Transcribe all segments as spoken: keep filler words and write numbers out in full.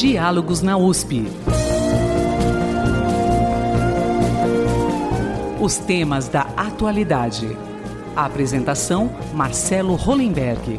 Diálogos na U S P. Os temas da atualidade. A apresentação, Marcelo Hollenberg.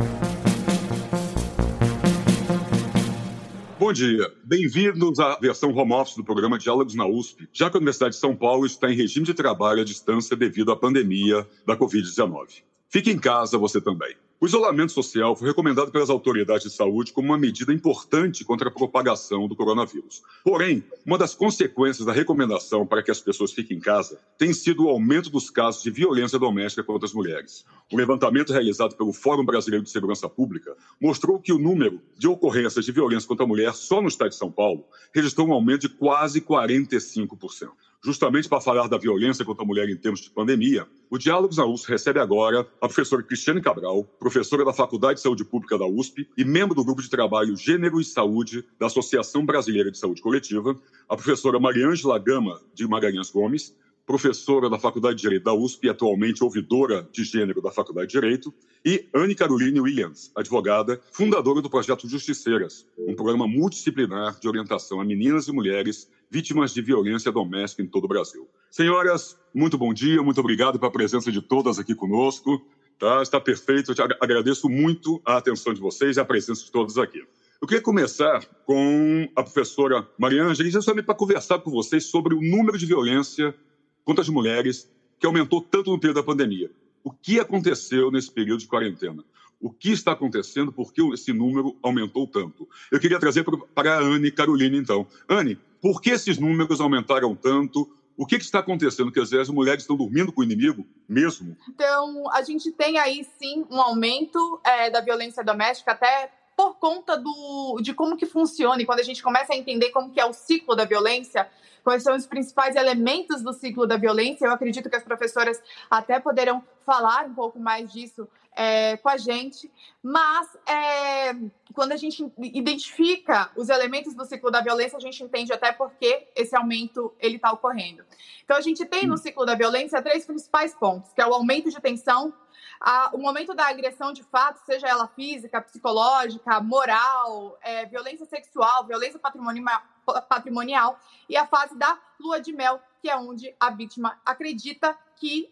Bom dia. Bem-vindos à versão home office do programa Diálogos na U S P, já que a Universidade de São Paulo está em regime de trabalho à distância devido à pandemia da covid dezenove. Fique em casa você também. O isolamento social foi recomendado pelas autoridades de saúde como uma medida importante contra a propagação do coronavírus. Porém, uma das consequências da recomendação para que as pessoas fiquem em casa tem sido o aumento dos casos de violência doméstica contra as mulheres. O levantamento realizado pelo Fórum Brasileiro de Segurança Pública mostrou que o número de ocorrências de violência contra a mulher só no estado de São Paulo registrou um aumento de quase quarenta e cinco por cento. Justamente para falar da violência contra a mulher em tempos de pandemia, o Diálogos na U S P recebe agora a professora Cristiane Cabral, professora da Faculdade de Saúde Pública da U S P e membro do Grupo de Trabalho Gênero e Saúde da Associação Brasileira de Saúde Coletiva, a professora Mariângela Gama de Magalhães Gomes, professora da Faculdade de Direito da U S P e atualmente ouvidora de gênero da Faculdade de Direito, e Anne Caroline Williams, advogada, fundadora do Projeto Justiceiras, um programa multidisciplinar de orientação a meninas e mulheres vítimas de violência doméstica em todo o Brasil. Senhoras, muito bom dia, muito obrigado pela presença de todas aqui conosco. Tá, está perfeito, eu te agradeço muito a atenção de vocês e a presença de todos aqui. Eu queria começar com a professora Mariângela, justamente para conversar com vocês sobre o número de violência contra as mulheres que aumentou tanto no período da pandemia. O que aconteceu nesse período de quarentena? O que está acontecendo? Por que esse número aumentou tanto? Eu queria trazer para a Anne Caroline, então. Anne, por que esses números aumentaram tanto? O que, que está acontecendo? Quer dizer, as mulheres estão dormindo com o inimigo mesmo? Então, a gente tem aí, sim, um aumento é, da violência doméstica, até por conta do, de como que funciona. E quando a gente começa a entender como que é o ciclo da violência, quais são os principais elementos do ciclo da violência, eu acredito que as professoras até poderão falar um pouco mais disso é, com a gente, mas é, quando a gente identifica os elementos do ciclo da violência, a gente entende até por que esse aumento está ocorrendo. Então, a gente tem no ciclo da violência três principais pontos, que é o aumento de tensão, a, o momento da agressão de fato, seja ela física, psicológica, moral, é, violência sexual, violência patrimonial, patrimonial e a fase da lua de mel, que é onde a vítima acredita que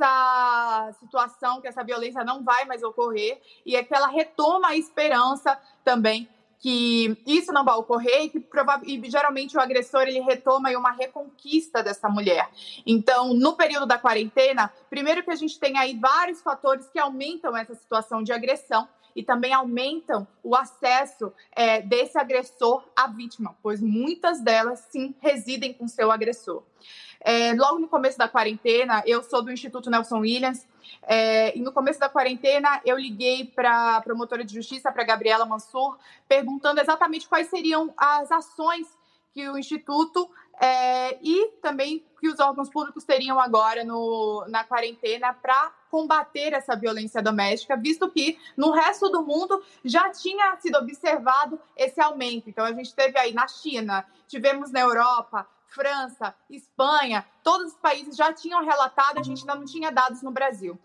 essa situação, que essa violência não vai mais ocorrer e é que ela retoma a esperança também que isso não vai ocorrer e que provavelmente, geralmente o agressor ele retoma aí uma reconquista dessa mulher. Então, no período da quarentena, primeiro que a gente tem aí vários fatores que aumentam essa situação de agressão e também aumentam o acesso é, desse agressor à vítima, pois muitas delas, sim, residem com seu agressor. É, logo no começo da quarentena, eu sou do Instituto Nelson Williams, é, e no começo da quarentena eu liguei para a promotora de justiça, para a Gabriela Mansur, perguntando exatamente quais seriam as ações que o Instituto é, e também que os órgãos públicos teriam agora no, na quarentena para combater essa violência doméstica, visto que no resto do mundo já tinha sido observado esse aumento. Então, a gente teve aí na China, tivemos na Europa, França, Espanha, todos os países já tinham relatado, a gente ainda não tinha dados no Brasil.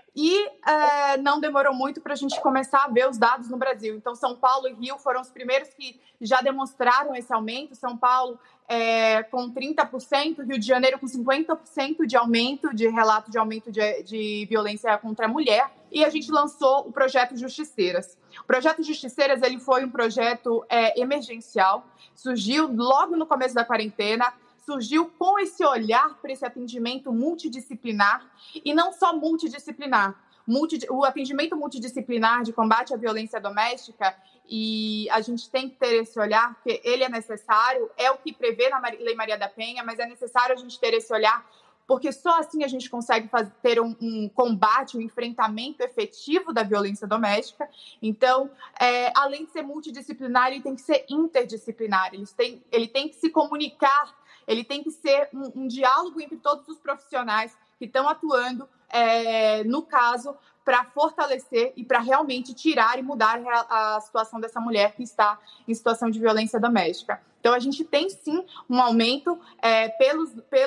E é, não demorou muito para a gente começar a ver os dados no Brasil. Então, São Paulo e Rio foram os primeiros que já demonstraram esse aumento. São Paulo é, com trinta por cento, Rio de Janeiro com cinquenta por cento de aumento, de relato de aumento de, de violência contra a mulher. E a gente lançou o Projeto Justiceiras. O Projeto Justiceiras ele foi um projeto é, emergencial, surgiu logo no começo da quarentena, surgiu com esse olhar para esse atendimento multidisciplinar, e não só multidisciplinar, multi, o atendimento multidisciplinar de combate à violência doméstica, e a gente tem que ter esse olhar, porque ele é necessário, é o que prevê na Lei Maria da Penha, mas é necessário a gente ter esse olhar, porque só assim a gente consegue fazer, ter um, um combate, um enfrentamento efetivo da violência doméstica. Então, é, além de ser multidisciplinar, ele tem que ser interdisciplinar, ele tem, ele tem que se comunicar, ele tem que ser um, um diálogo entre todos os profissionais que estão atuando é, no caso para fortalecer e para realmente tirar e mudar a, a situação dessa mulher que está em situação de violência doméstica. Então, a gente tem, sim, um aumento é, pelos, pelos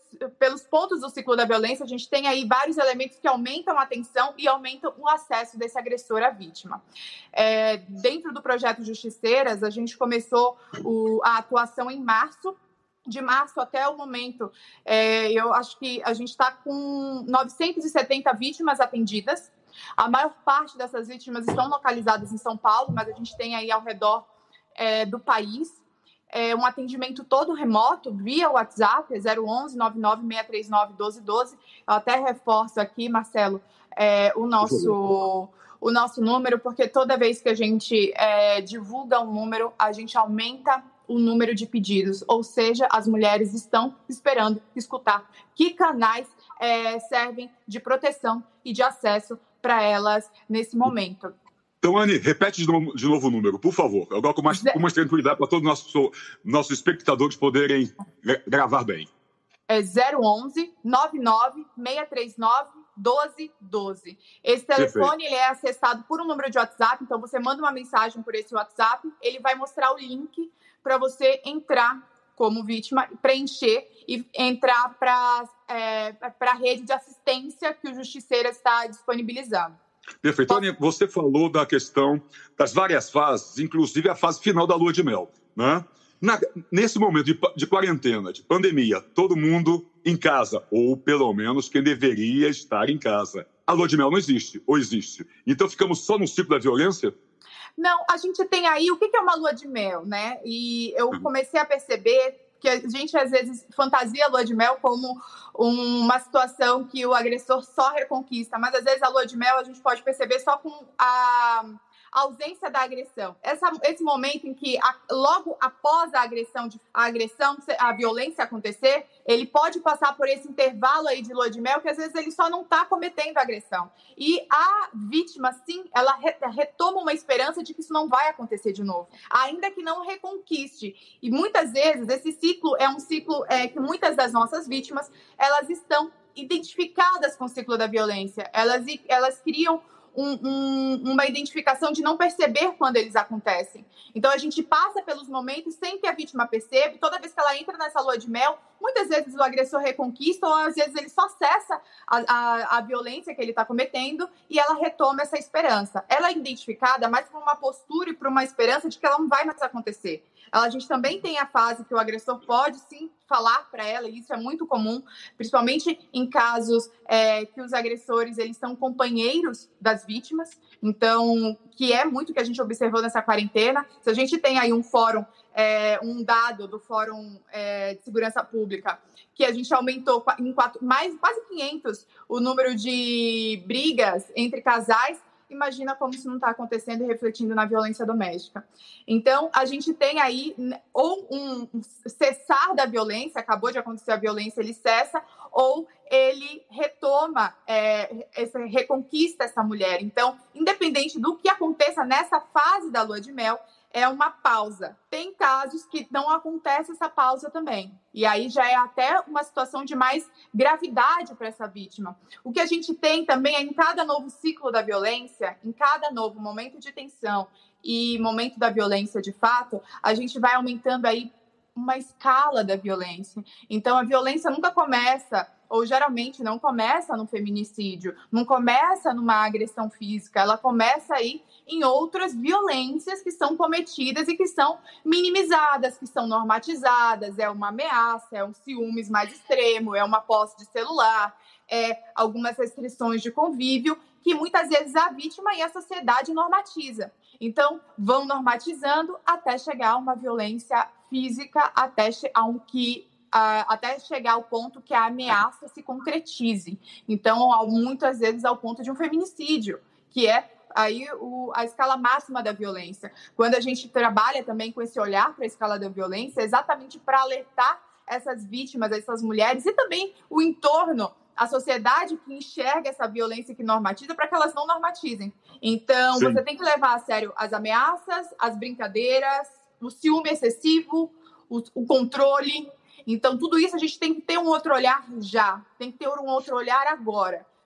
pelos pontos do ciclo da violência, a gente tem aí vários elementos que aumentam a atenção e aumentam o acesso desse agressor à vítima. É, dentro do projeto Justiceiras, a gente começou o, a atuação em março. De março até o momento, é, eu acho que a gente está com novecentas e setenta vítimas atendidas. A maior parte dessas vítimas estão localizadas em São Paulo, mas a gente tem aí ao redor é, do país é, um atendimento todo remoto, via WhatsApp, zero onze, nove nove seis três nove, um dois um dois. Eu até reforço aqui, Marcelo, é, o nosso... o nosso número, porque toda vez que a gente é, divulga um número, a gente aumenta o número de pedidos, ou seja, as mulheres estão esperando escutar que canais é, servem de proteção e de acesso para elas nesse momento. Então, Anne, repete de novo, de novo o número, por favor. Agora com mais, com mais tranquilidade para todos os nossos, nossos espectadores poderem gravar bem. É zero onze, nove nove seis três nove, um dois um dois. Esse telefone ele é acessado por um número de WhatsApp, então você manda uma mensagem por esse WhatsApp, ele vai mostrar o link para você entrar como vítima, preencher e entrar para é, a rede de assistência que o Justiceira está disponibilizando. Perfeito. Tony, você falou da questão das várias fases, inclusive a fase final da lua de mel, né? Na, nesse momento de, de quarentena, de pandemia, todo mundo em casa, ou pelo menos quem deveria estar em casa. A lua de mel não existe, ou existe. Então ficamos só no ciclo da violência? Não, a gente tem aí, o que é uma lua de mel, né? E eu comecei a perceber que a gente, às vezes, fantasia a lua de mel como uma situação que o agressor só reconquista, mas, às vezes, a lua de mel a gente pode perceber só com a... a ausência da agressão. Essa, esse momento em que, a, logo após a agressão, de, a agressão, a violência acontecer, ele pode passar por esse intervalo aí de lua de mel, que às vezes ele só não está cometendo agressão. E a vítima, sim, ela re, retoma uma esperança de que isso não vai acontecer de novo, ainda que não reconquiste. E muitas vezes esse ciclo é um ciclo é, que muitas das nossas vítimas, elas estão identificadas com o ciclo da violência. Elas, elas criam Um, um, uma identificação de não perceber quando eles acontecem. Então, a gente passa pelos momentos sem que a vítima perceba. Toda vez que ela entra nessa lua de mel, muitas vezes o agressor reconquista ou às vezes ele só cessa a, a, a violência que ele está cometendo e ela retoma essa esperança. Ela é identificada mais por uma postura e por uma esperança de que ela não vai mais acontecer. Ela, a gente também tem a fase que o agressor pode, sim, falar para ela, e isso é muito comum, principalmente em casos é, que os agressores eles são companheiros das vítimas, então, que é muito que a gente observou nessa quarentena. Se a gente tem aí um fórum, é, um dado do Fórum é, de Segurança Pública, que a gente aumentou em quatro, mais, quase quinhentos o número de brigas entre casais, imagina como isso não está acontecendo e refletindo na violência doméstica. Então, a gente tem aí ou um cessar da violência, acabou de acontecer a violência, ele cessa, ou ele retoma, é, essa, reconquista essa mulher. Então, independente do que aconteça nessa fase da lua de mel, é uma pausa. Tem casos que não acontece essa pausa também. E aí já é até uma situação de mais gravidade para essa vítima. O que a gente tem também é em cada novo ciclo da violência, em cada novo momento de tensão e momento da violência de fato, a gente vai aumentando aí uma escala da violência. Então, a violência nunca começa, ou geralmente não começa no feminicídio, não começa numa agressão física, ela começa aí em outras violências que são cometidas e que são minimizadas, que são normatizadas. É uma ameaça, é um ciúmes mais extremo, é uma posse de celular, é algumas restrições de convívio que muitas vezes a vítima e a sociedade normatiza. Então, vão normatizando até chegar a uma violência física, até a um que Uh, até chegar ao ponto que a ameaça se concretize. Então, ao, muitas vezes, ao ponto de um feminicídio, que é aí o, a escala máxima da violência. Quando a gente trabalha também com esse olhar para a escala da violência, é exatamente para alertar essas vítimas, essas mulheres, e também o entorno, a sociedade que enxerga essa violência e que normatiza, para que elas não normatizem. Então, Sim. você tem que levar a sério as ameaças, as brincadeiras, o ciúme excessivo, o, o controle. Então, tudo isso a gente tem que ter um outro olhar já, tem que ter um outro olhar agora,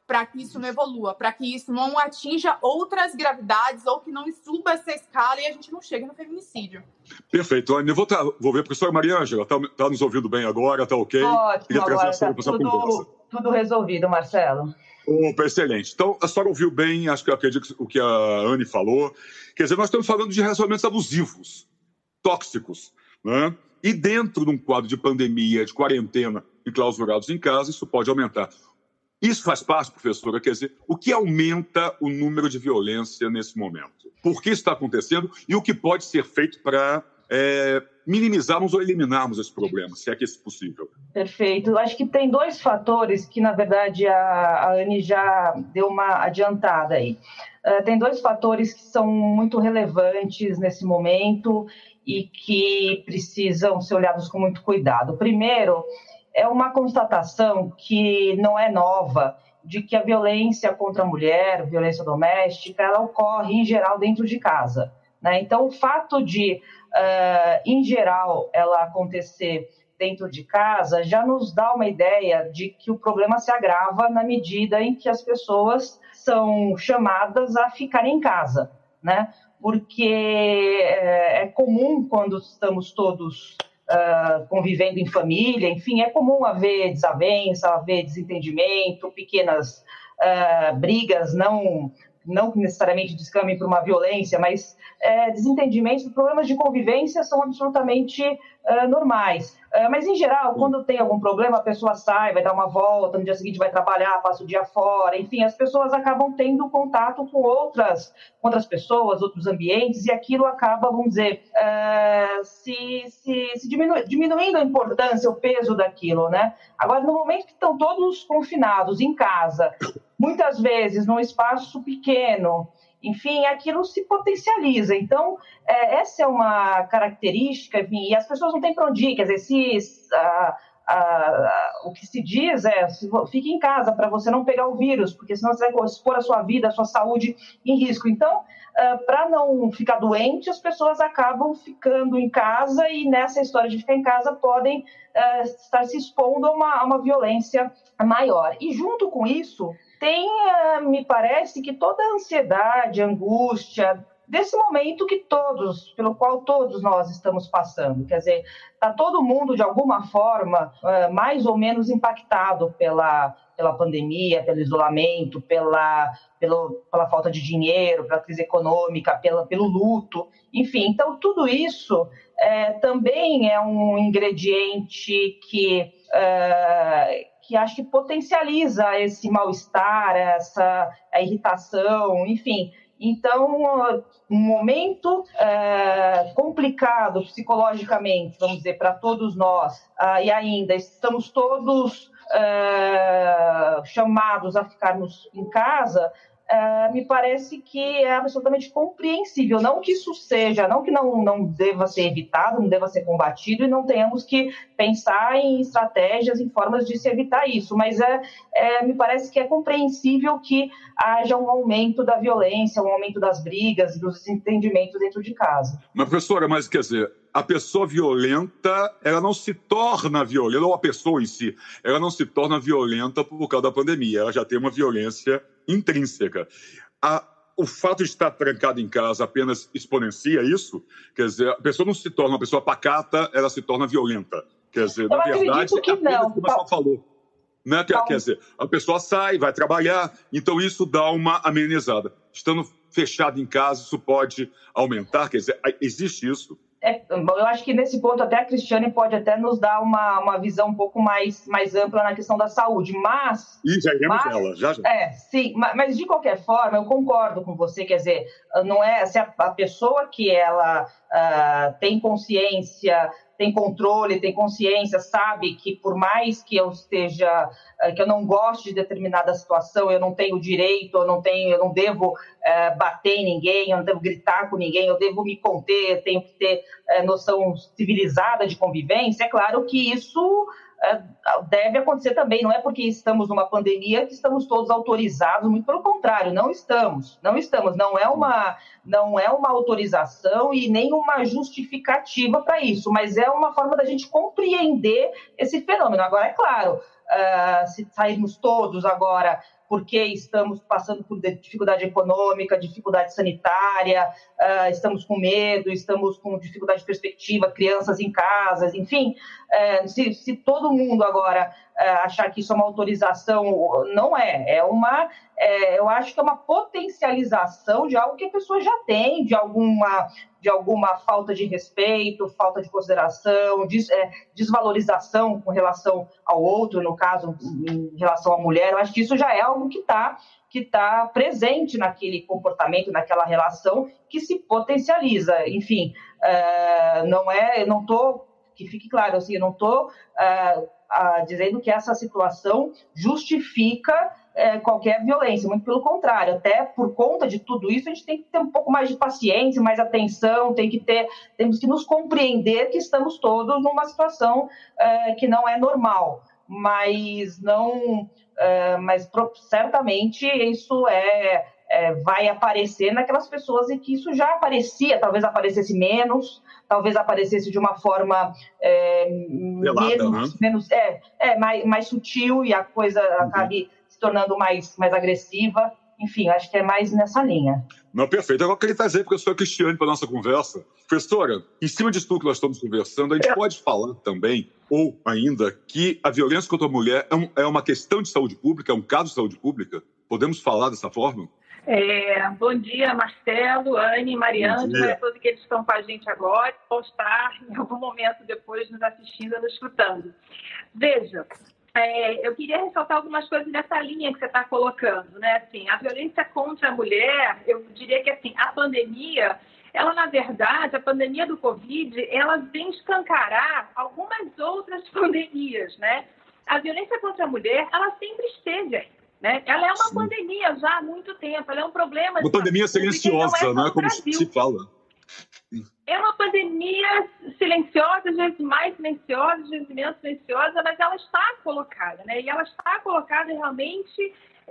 para que isso não evolua, para que isso não atinja outras gravidades ou que não suba essa escala e a gente não chegue no feminicídio. Perfeito, Anne. Eu vou, tá, vou ver a professora Maria Ângela, está tá nos ouvindo bem agora, está ok? Ótimo, agora está tudo, tudo resolvido, Marcelo. Opa, excelente. Então, a senhora ouviu bem, acho que eu acredito o que a Anne falou. Quer dizer, nós estamos falando de relacionamentos abusivos, tóxicos, né? E dentro de um quadro de pandemia, de quarentena e clausurados em casa, isso pode aumentar. Isso faz parte, professora, quer dizer, o que aumenta o número de violência nesse momento? Por que isso está acontecendo e o que pode ser feito para é, minimizarmos ou eliminarmos esse problema, se é que isso é possível? Perfeito. Acho que tem dois fatores que, na verdade, a, a Anne já deu uma adiantada aí. Uh, tem dois fatores que são muito relevantes nesse momento e que precisam ser olhados com muito cuidado. O primeiro é uma constatação que não é nova, de que a violência contra a mulher, a violência doméstica, ela ocorre, em geral, dentro de casa, né? Então, o fato de, uh, em geral, ela acontecer dentro de casa, já nos dá uma ideia de que o problema se agrava na medida em que as pessoas são chamadas a ficar em casa, né? Porque é, é comum, quando estamos todos uh, convivendo em família, enfim, é comum haver desavença, haver desentendimento, pequenas uh, brigas, não, não necessariamente descamem para uma violência, mas é, desentendimentos, problemas de convivência são absolutamente uh, normais. Uh, mas, em geral, quando tem algum problema, a pessoa sai, vai dar uma volta, no dia seguinte vai trabalhar, passa o dia fora, enfim, as pessoas acabam tendo contato com outras, com outras pessoas, outros ambientes, e aquilo acaba, vamos dizer, uh, se, se, se diminu- diminuindo a importância, o peso daquilo, né? Agora, no momento que estão todos confinados em casa, muitas vezes num espaço pequeno, enfim, aquilo se potencializa. Então, é, essa é uma característica, enfim, e as pessoas não têm para onde ir. Quer dizer, se, a, a, a, o que se diz é, se, fique em casa para você não pegar o vírus, porque senão você vai expor a sua vida, a sua saúde em risco. Então, uh, para não ficar doente, as pessoas acabam ficando em casa e nessa história de ficar em casa podem uh, estar se expondo a uma, a uma violência maior. E junto com isso, tem, me parece, que toda a ansiedade, a angústia desse momento que todos, pelo qual todos nós estamos passando. Quer dizer, está todo mundo, de alguma forma, mais ou menos impactado pela, pela pandemia, pelo isolamento, pela, pelo, pela falta de dinheiro, pela crise econômica, pela, pelo luto. Enfim, então tudo isso é, também é um ingrediente que... É, que acho que potencializa esse mal-estar, essa a irritação, enfim. Então, um momento é, complicado psicologicamente, vamos dizer, para todos nós, ah, e ainda estamos todos é, chamados a ficarmos em casa, é, me parece que é absolutamente compreensível. Não que isso seja, não que não, não deva ser evitado, não deva ser combatido, e não tenhamos que pensar em estratégias, em formas de se evitar isso, mas é, é, me parece que é compreensível que haja um aumento da violência, um aumento das brigas e dos desentendimentos dentro de casa. Mas, professora, mas quer dizer, a pessoa violenta, ela não se torna violenta, ou a pessoa em si, ela não se torna violenta por causa da pandemia, ela já tem uma violência intrínseca. A, o fato de estar trancado em casa apenas exponencia isso? Quer dizer, a pessoa não se torna uma pessoa pacata, ela se torna violenta. Quer dizer, eu na verdade, que é apenas não. como a senhora falou. Né? Quer, quer dizer, a pessoa sai, vai trabalhar, então isso dá uma amenizada. Estando fechado em casa, isso pode aumentar, quer dizer, existe isso. É, eu acho que nesse ponto até a Cristiane pode até nos dar uma, uma visão um pouco mais, mais ampla na questão da saúde, mas... E já iremos mas, nela, já já. É, sim, mas, mas de qualquer forma eu concordo com você, quer dizer, não é, se a, a pessoa que ela uh, tem consciência, tem controle, tem consciência, sabe que por mais que eu esteja, que eu não goste de determinada situação, eu não tenho direito, eu não tenho, eu não devo uh, bater em ninguém, eu não devo gritar com ninguém, eu devo me conter, eu tenho que ter uh, noção civilizada de convivência. É claro que isso uh, deve acontecer também, não é porque estamos numa pandemia que estamos todos autorizados, muito pelo contrário, não estamos, não estamos, não é uma, não é uma autorização e nem uma justificativa para isso, mas é uma forma da gente compreender esse fenômeno. Agora, é claro, uh, se sairmos todos agora porque estamos passando por dificuldade econômica, dificuldade sanitária, uh, estamos com medo, estamos com dificuldade de perspectiva, crianças em casas, enfim, uh, se, se todo mundo agora uh, achar que isso é uma autorização, não é, é uma, é, eu acho que é uma potencialização de algo que a pessoa já tem, de alguma, de alguma falta de respeito, falta de consideração, des, é, desvalorização com relação ao outro, no caso, em relação à mulher. Eu acho que isso já é algo que está que tá presente naquele comportamento, naquela relação, que se potencializa. Enfim, uh, não é, não estou, que fique claro, assim, eu não estou uh, uh, dizendo que essa situação justifica uh, qualquer violência, muito pelo contrário, até por conta de tudo isso, a gente tem que ter um pouco mais de paciência, mais atenção, tem que ter, temos que nos compreender que estamos todos numa situação uh, que não é normal, mas não... Uh, mas certamente isso é, é, vai aparecer naquelas pessoas em que isso já aparecia, talvez aparecesse menos, talvez aparecesse de uma forma é, Pelada, menos, né? menos é, é, mais, mais sutil e a coisa uhum. acabe se tornando mais, mais agressiva. Enfim, acho que é mais nessa linha. Não, perfeito. Agora eu queria trazer a professora Cristiane para a nossa conversa. Professora, em cima disso tudo que nós estamos conversando, a gente é. pode falar também, ou ainda, que a violência contra a mulher é, um, é uma questão de saúde pública, é um caso de saúde pública? Podemos falar dessa forma? É, bom dia, Marcelo, Anne, Mariângela, todos que estão com a gente agora, vão estar em algum momento depois nos assistindo, nos escutando. Veja, É, eu queria ressaltar algumas coisas nessa linha que você está colocando, né? Assim, a violência contra a mulher, eu diria que assim, a pandemia, ela na verdade, a pandemia do Covid, ela vem escancarar algumas outras pandemias, né? A violência contra a mulher, ela sempre esteve aí, né? Ela é uma Sim. pandemia já há muito tempo, ela é um problema... Uma pandemia silenciosa, é né? Como se fala. É uma pandemia silenciosa, às vezes mais silenciosa, às vezes menos silenciosa, mas ela está colocada, né? E ela está colocada realmente,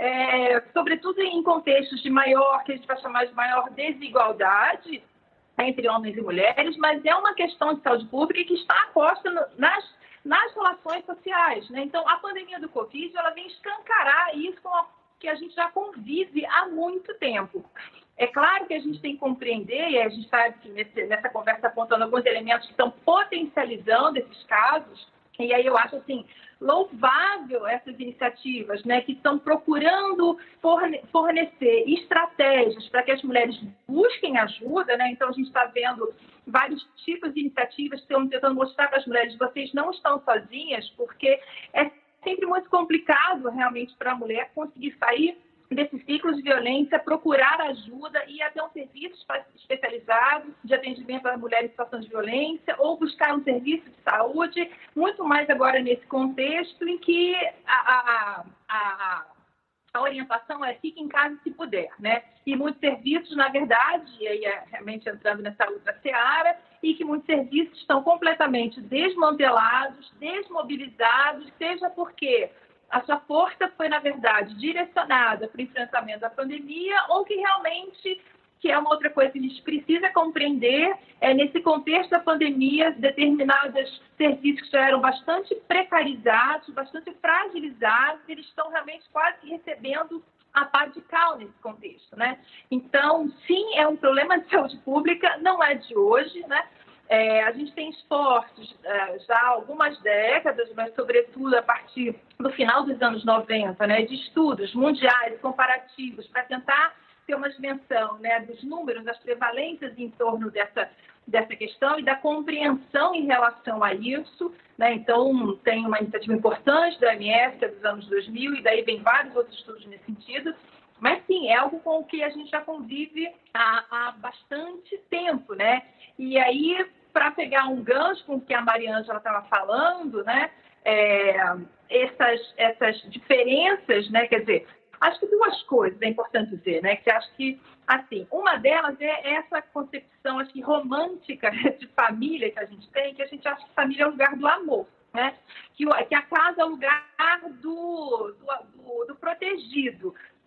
é, sobretudo em contextos de maior, que a gente vai chamar de maior desigualdade entre homens e mulheres, mas é uma questão de saúde pública que está posta no, nas, nas relações sociais, né? Então, a pandemia do Covid, ela vem escancarar isso com a, que a gente já convive há muito tempo. É claro que a gente tem que compreender, e a gente sabe que nesse, nessa conversa apontando alguns elementos que estão potencializando esses casos, e aí eu acho assim, louvável essas iniciativas, né, que estão procurando forne- fornecer estratégias para que as mulheres busquem ajuda, né? Então a gente está vendo vários tipos de iniciativas que estão tentando mostrar para as mulheres, vocês não estão sozinhas, porque é sempre muito complicado realmente para a mulher conseguir sair desses ciclos de violência, procurar ajuda e até um serviço especializado de atendimento às mulheres em situação de violência ou buscar um serviço de saúde, muito mais agora nesse contexto em que a, a, a, a orientação é fique em casa se puder, né? E muitos serviços, na verdade, e aí é realmente entrando nessa outra seara, e que muitos serviços estão completamente desmantelados, desmobilizados, seja porque a sua força foi, na verdade, direcionada para o enfrentamento da pandemia ou que realmente, que é uma outra coisa que a gente precisa compreender, é nesse contexto da pandemia, determinados serviços que já eram bastante precarizados, bastante fragilizados, eles estão realmente quase recebendo a pá de cal nesse contexto, né? Então, sim, é um problema de saúde pública, não é de hoje, né? É, a gente tem esforços é, já há algumas décadas, mas sobretudo a partir do final dos anos noventa, né, de estudos mundiais, comparativos, para tentar ter uma dimensão, né, dos números, das prevalências em torno dessa, dessa questão e da compreensão em relação a isso, né? Então, tem uma iniciativa importante da O M S, que é dos anos dois mil, e daí vem vários outros estudos nesse sentido. Mas, sim, é algo com o que a gente já convive há, há bastante tempo, né? E aí, para pegar um gancho com o que a Mariângela estava falando, né? É, essas, essas diferenças, né? Quer dizer, acho que duas coisas é importante dizer, né? Que acho que, assim, uma delas é essa concepção, acho que romântica de família que a gente tem, que a gente acha que família é o lugar do amor, né? Que, que a casa é o lugar do, do, do, do protegido.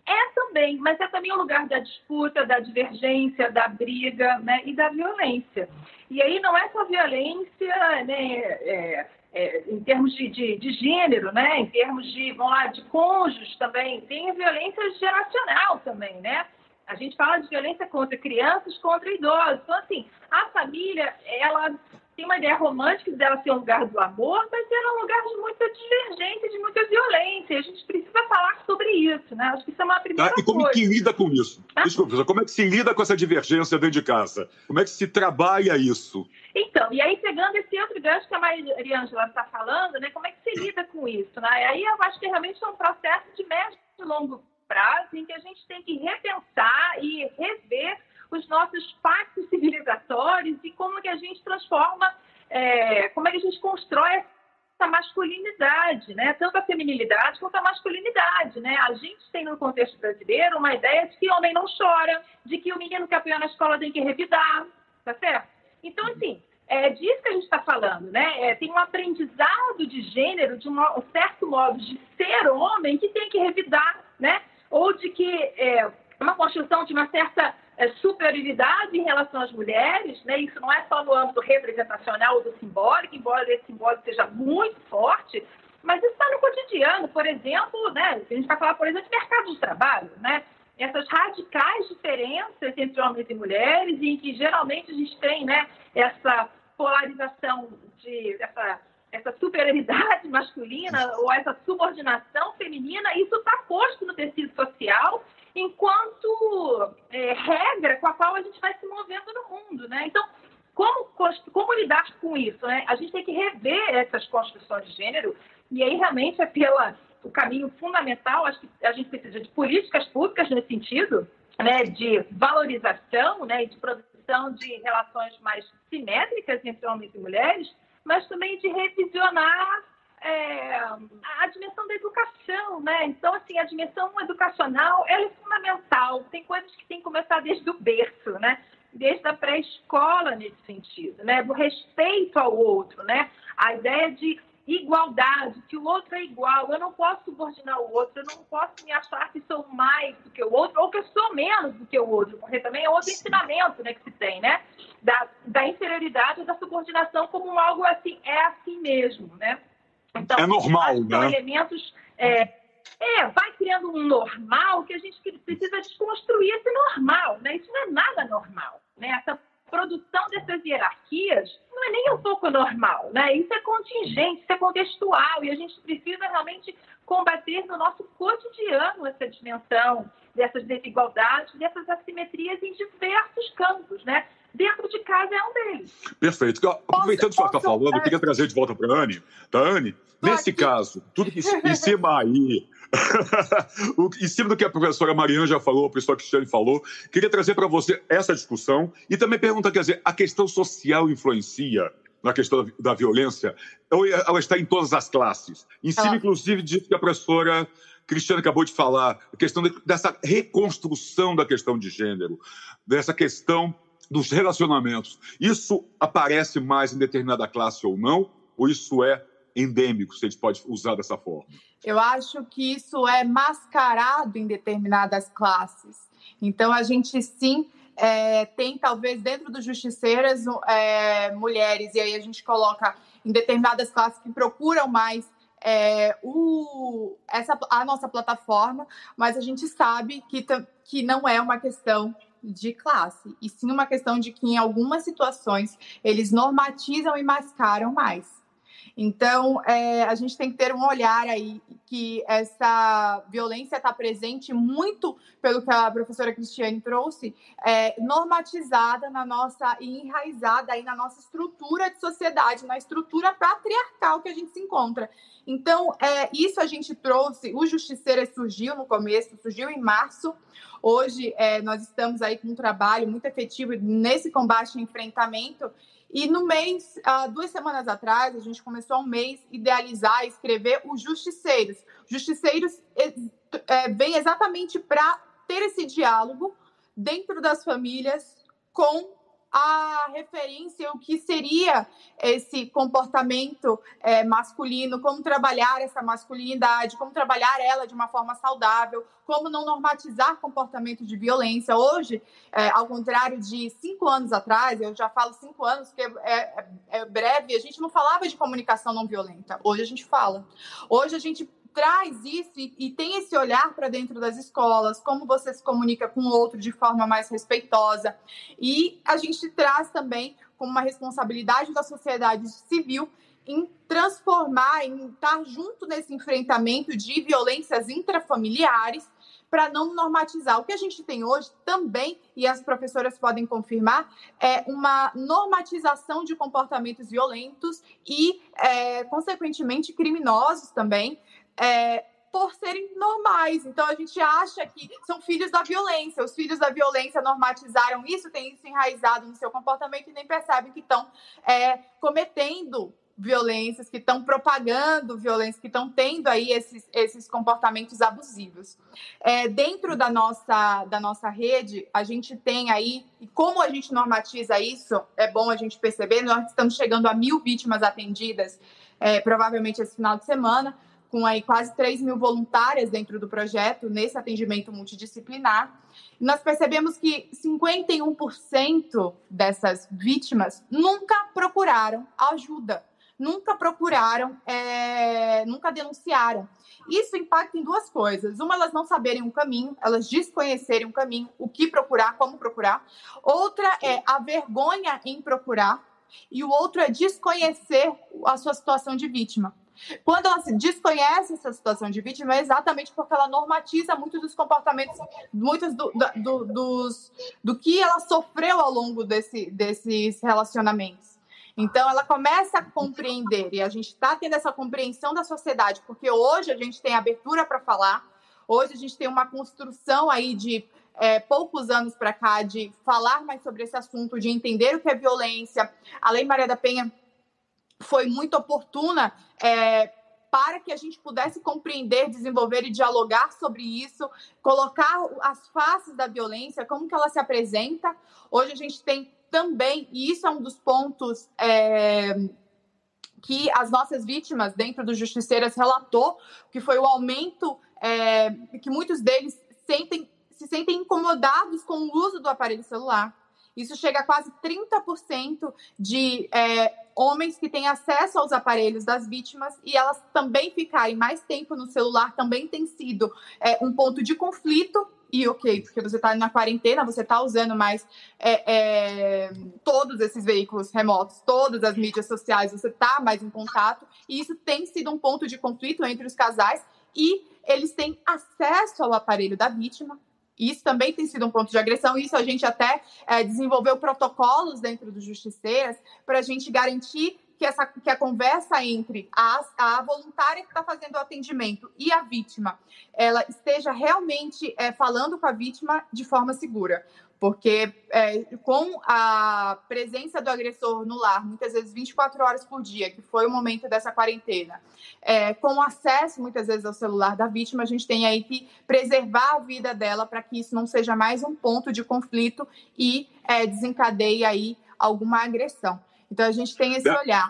É também, mas é também o lugar da disputa, da divergência, da briga, né, e da violência. E aí não é só violência, né, é, é, em termos de, de, de gênero, né, em termos de, vamos lá, de cônjuges também, tem a violência geracional também, né? A gente fala de violência contra crianças, contra idosos. Então, assim, a família, ela tem uma ideia romântica dela ser um lugar do amor, mas ela é um lugar de muita divergência, de muita violência. E a gente precisa falar sobre isso, né? Acho que isso é uma primeira tá, e como coisa. que lida com isso? Ah? Desculpa, professor, como é que se lida com essa divergência dentro de casa? Como é que se trabalha isso? Então, e aí pegando esse outro gancho que a Mariângela está falando, né? Como é que se lida com isso? Né? E aí eu acho que realmente é um processo de médio e longo prazo em que a gente tem que repensar e rever os nossos pactos civilizatórios e como que a gente transforma, é, como é que a gente constrói essa masculinidade, né? Tanto a feminilidade quanto a masculinidade, né? A gente tem no contexto brasileiro uma ideia de que homem não chora, de que o menino que apanha na escola tem que revidar, tá certo? Então, assim, é disso que a gente está falando, né? É, tem um aprendizado de gênero, de uma, um certo modo de ser homem que tem que revidar, né? Ou de que é uma construção de uma certa é, superioridade em relação às mulheres, né? Isso não é só no âmbito representacional ou do simbólico, embora esse simbólico seja muito forte, mas isso está no cotidiano, por exemplo, né? A gente vai falar, por exemplo, de mercado de trabalho, né? Essas radicais diferenças entre homens e mulheres, em que geralmente a gente tem, né, essa polarização de essa essa superioridade masculina ou essa subordinação feminina, isso está posto no tecido social enquanto é, regra com a qual a gente vai se movendo no mundo, né? Então, como, como lidar com isso, né? A gente tem que rever essas construções de gênero e aí realmente é pela o caminho fundamental, acho que a gente precisa de políticas públicas nesse sentido, né, de valorização, né, e de produção de relações mais simétricas entre homens e mulheres, mas também de revisionar é, a dimensão da educação, né? Então, assim, a dimensão educacional, ela é fundamental. Tem coisas que tem que começar desde o berço, né? Desde a pré-escola nesse sentido, né? Do respeito ao outro, né? A ideia de igualdade, que o outro é igual, eu não posso subordinar o outro, eu não posso me achar que sou mais do que o outro, ou que eu sou menos do que o outro, porque também é outro ensinamento, né, que se tem, né, da, da inferioridade ou da subordinação como algo assim, é assim mesmo, né. Então, é normal, né? São elementos... É, é, vai criando um normal que a gente precisa desconstruir esse normal, né, isso não é nada normal, né, essa produção dessas hierarquias não é nem um pouco normal, né? Isso é contingente, isso é contextual e a gente precisa realmente combater no nosso cotidiano essa dimensão dessas desigualdades, dessas assimetrias em diversos campos, né? Dentro de casa é um deles. Perfeito. Aproveitando o que você está falando, eu queria trazer de volta para a Anne. Tá, Anne, nesse caso, tudo que em cima aí, em cima do que a professora Mariângela já falou, a professora Cristiane falou, queria trazer para você essa discussão e também perguntar, quer dizer, a questão social influencia na questão da, da violência? Ou ela está em todas as classes? Em cima, ah. inclusive, disso que a professora Cristiane acabou de falar, a questão de, dessa reconstrução da questão de gênero, dessa questão dos relacionamentos. Isso aparece mais em determinada classe ou não? Ou isso é endêmico, se a gente pode usar dessa forma? Eu acho que isso é mascarado em determinadas classes. Então, a gente sim é, tem, talvez, dentro dos justiceiras, é, mulheres, e aí a gente coloca em determinadas classes que procuram mais é, o, essa, a nossa plataforma, mas a gente sabe que, que não é uma questão de classe, e sim uma questão de que em algumas situações eles normatizam e mascaram mais. Então, é, a gente tem que ter um olhar aí que essa violência está presente muito, pelo que a professora Cristiane trouxe, é, normatizada na nossa e enraizada aí na nossa estrutura de sociedade, na estrutura patriarcal que a gente se encontra. Então, é, isso a gente trouxe, o Justiceiras surgiu no começo, surgiu em março. Hoje, é, nós estamos aí com um trabalho muito efetivo nesse combate e enfrentamento. E no mês, há duas semanas atrás, a gente começou há um mês a idealizar e escrever os Justiceiros. Justiceiros é, vem exatamente para ter esse diálogo dentro das famílias com a referência, o que seria esse comportamento é, masculino, como trabalhar essa masculinidade, como trabalhar ela de uma forma saudável, como não normatizar comportamento de violência. Hoje, é, ao contrário de cinco anos atrás, eu já falo cinco anos, porque é, é, é breve, a gente não falava de comunicação não violenta. Hoje a gente fala. Hoje a gente traz isso e, e tem esse olhar para dentro das escolas, como você se comunica com o outro de forma mais respeitosa. E a gente traz também como uma responsabilidade da sociedade civil em transformar, em estar junto nesse enfrentamento de violências intrafamiliares para não normatizar. O que a gente tem hoje também, e as professoras podem confirmar, é uma normatização de comportamentos violentos e, é, consequentemente, criminosos também, É, por serem normais. Então, a gente acha que são filhos da violência. Os filhos da violência normatizaram isso, têm isso enraizado no seu comportamento e nem percebem que estão é, cometendo violências, que estão propagando violência, que estão tendo aí esses, esses comportamentos abusivos. É, dentro da nossa, da nossa rede, a gente tem aí, e como a gente normatiza isso, é bom a gente perceber, nós estamos chegando a mil vítimas atendidas, é, provavelmente esse final de semana, com aí quase três mil voluntárias dentro do projeto, nesse atendimento multidisciplinar. E nós percebemos que cinquenta e um por cento dessas vítimas nunca procuraram ajuda, nunca procuraram, é, nunca denunciaram. Isso impacta em duas coisas. Uma, elas não saberem um caminho, elas desconhecerem um caminho, o que procurar, como procurar. Outra é a vergonha em procurar. E o outro é desconhecer a sua situação de vítima. Quando ela se desconhece essa situação de vítima, é exatamente porque ela normatiza muitos dos comportamentos, muitos do, do, dos, do que ela sofreu ao longo desse, desses relacionamentos. Então, ela começa a compreender, e a gente está tendo essa compreensão da sociedade, porque hoje a gente tem abertura para falar, hoje a gente tem uma construção aí de é, poucos anos para cá de falar mais sobre esse assunto, de entender o que é violência. A Lei Maria da Penha foi muito oportuna é, para que a gente pudesse compreender, desenvolver e dialogar sobre isso, colocar as faces da violência, como que ela se apresenta. Hoje a gente tem também, e isso é um dos pontos é, que as nossas vítimas dentro do Justiceiras relatou, que foi o aumento é, que muitos deles sentem, se sentem incomodados com o uso do aparelho celular. Isso chega a quase trinta por cento de é, homens que têm acesso aos aparelhos das vítimas e elas também ficarem mais tempo no celular também tem sido é, um ponto de conflito. E ok, porque você está na quarentena, você está usando mais é, é, todos esses veículos remotos, todas as mídias sociais, você está mais em contato. E isso tem sido um ponto de conflito entre os casais e eles têm acesso ao aparelho da vítima. Isso também tem sido um ponto de agressão. Isso a gente até é, desenvolveu protocolos dentro do Justiceiras para a gente garantir que, essa, que a conversa entre a, a voluntária que está fazendo o atendimento e a vítima, ela esteja realmente é, falando com a vítima de forma segura. Porque é, com a presença do agressor no lar, muitas vezes vinte e quatro horas por dia, que foi o momento dessa quarentena, é, com o acesso, muitas vezes, ao celular da vítima, a gente tem aí que preservar a vida dela para que isso não seja mais um ponto de conflito e é, desencadeie aí alguma agressão. Então, a gente tem esse olhar.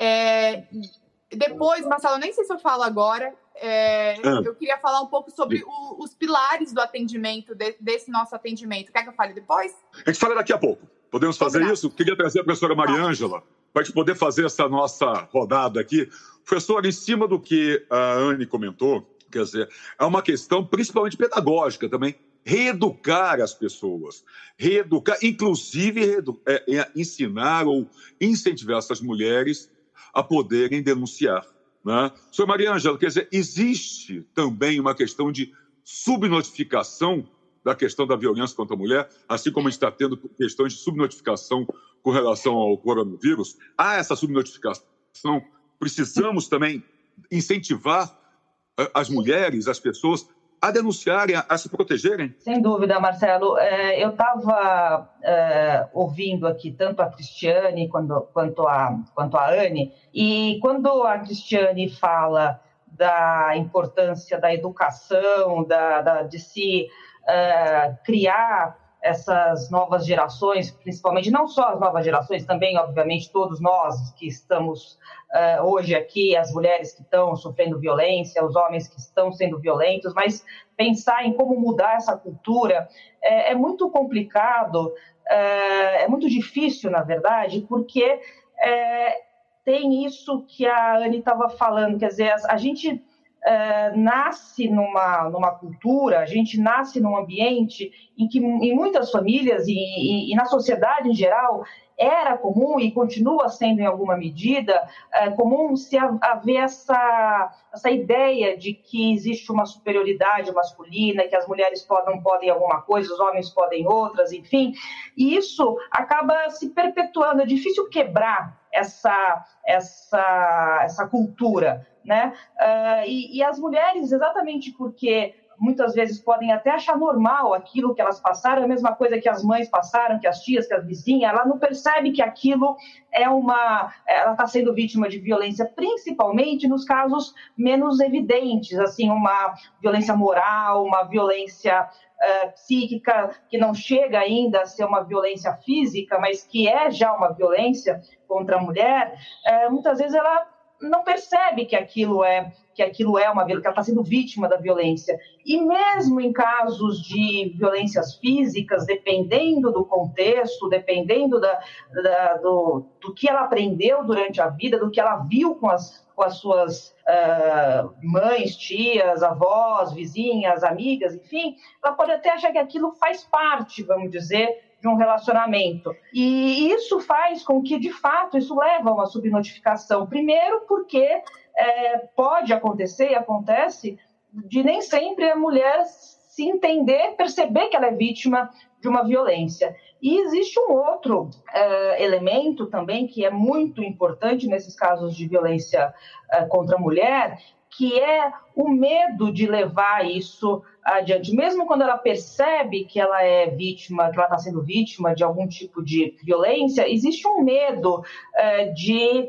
É, depois, Marcelo, eu nem sei se eu falo agora, É, ah. eu queria falar um pouco sobre o, os pilares do atendimento, de, desse nosso atendimento. Quer que eu fale depois? A gente fala daqui a pouco. Podemos fazer Combinado. Isso? Queria trazer a professora Mariângela para a gente poder fazer essa nossa rodada aqui. Professora, em cima do que a Anne comentou, quer dizer, é uma questão principalmente pedagógica também. Reeducar as pessoas. Reeducar, inclusive reedu- é, é, ensinar ou incentivar essas mulheres a poderem denunciar. Né? Senhora Mariângela, quer dizer, existe também uma questão de subnotificação da questão da violência contra a mulher, assim como a gente está tendo questões de subnotificação com relação ao coronavírus. Há essa subnotificação. Precisamos também incentivar as mulheres, as pessoas, a denunciarem, a, a se protegerem? Sem dúvida, Marcelo. É, eu estava é, ouvindo aqui tanto a Cristiane quanto, quanto, a, quanto a Anne, e quando a Cristiane fala da importância da educação, da, da, de se é, criar essas novas gerações, principalmente, não só as novas gerações, também, obviamente, todos nós que estamos uh, hoje aqui, as mulheres que estão sofrendo violência, os homens que estão sendo violentos, mas pensar em como mudar essa cultura é, é muito complicado, é, é muito difícil, na verdade, porque é, tem isso que a Anne estava falando, quer dizer, a, a gente é, nasce numa, numa cultura, a gente nasce num ambiente em que em muitas famílias e, e, e na sociedade em geral era comum e continua sendo em alguma medida é, comum se haver essa, essa ideia de que existe uma superioridade masculina, que as mulheres podem, podem alguma coisa, os homens podem outras, enfim, e isso acaba se perpetuando. É difícil quebrar essa, essa, essa cultura, né? Uh, e, e as mulheres, exatamente porque muitas vezes podem até achar normal aquilo que elas passaram, a mesma coisa que as mães passaram, que as tias, que as vizinhas, ela não percebe que aquilo é uma... ela está sendo vítima de violência, principalmente nos casos menos evidentes, assim, uma violência moral, uma violência uh, psíquica, que não chega ainda a ser uma violência física, mas que é já uma violência contra a mulher. Uh, muitas vezes ela não percebe que aquilo é que aquilo é uma que ela está sendo vítima da violência. E mesmo em casos de violências físicas, dependendo do contexto, dependendo da, da, do, do que ela aprendeu durante a vida, do que ela viu com as, com as suas uh, mães, tias, avós, vizinhas, amigas, enfim, ela pode até achar que aquilo faz parte, vamos dizer, de um relacionamento. E isso faz com que, de fato, isso leva a uma subnotificação. Primeiro porque é, pode acontecer, e acontece, de nem sempre a mulher se entender, perceber que ela é vítima de uma violência. E existe um outro é, elemento também que é muito importante nesses casos de violência é, contra a mulher, que é o medo de levar isso adiante. Mesmo quando ela percebe que ela é vítima, que ela está sendo vítima de algum tipo de violência, existe um medo uh, de...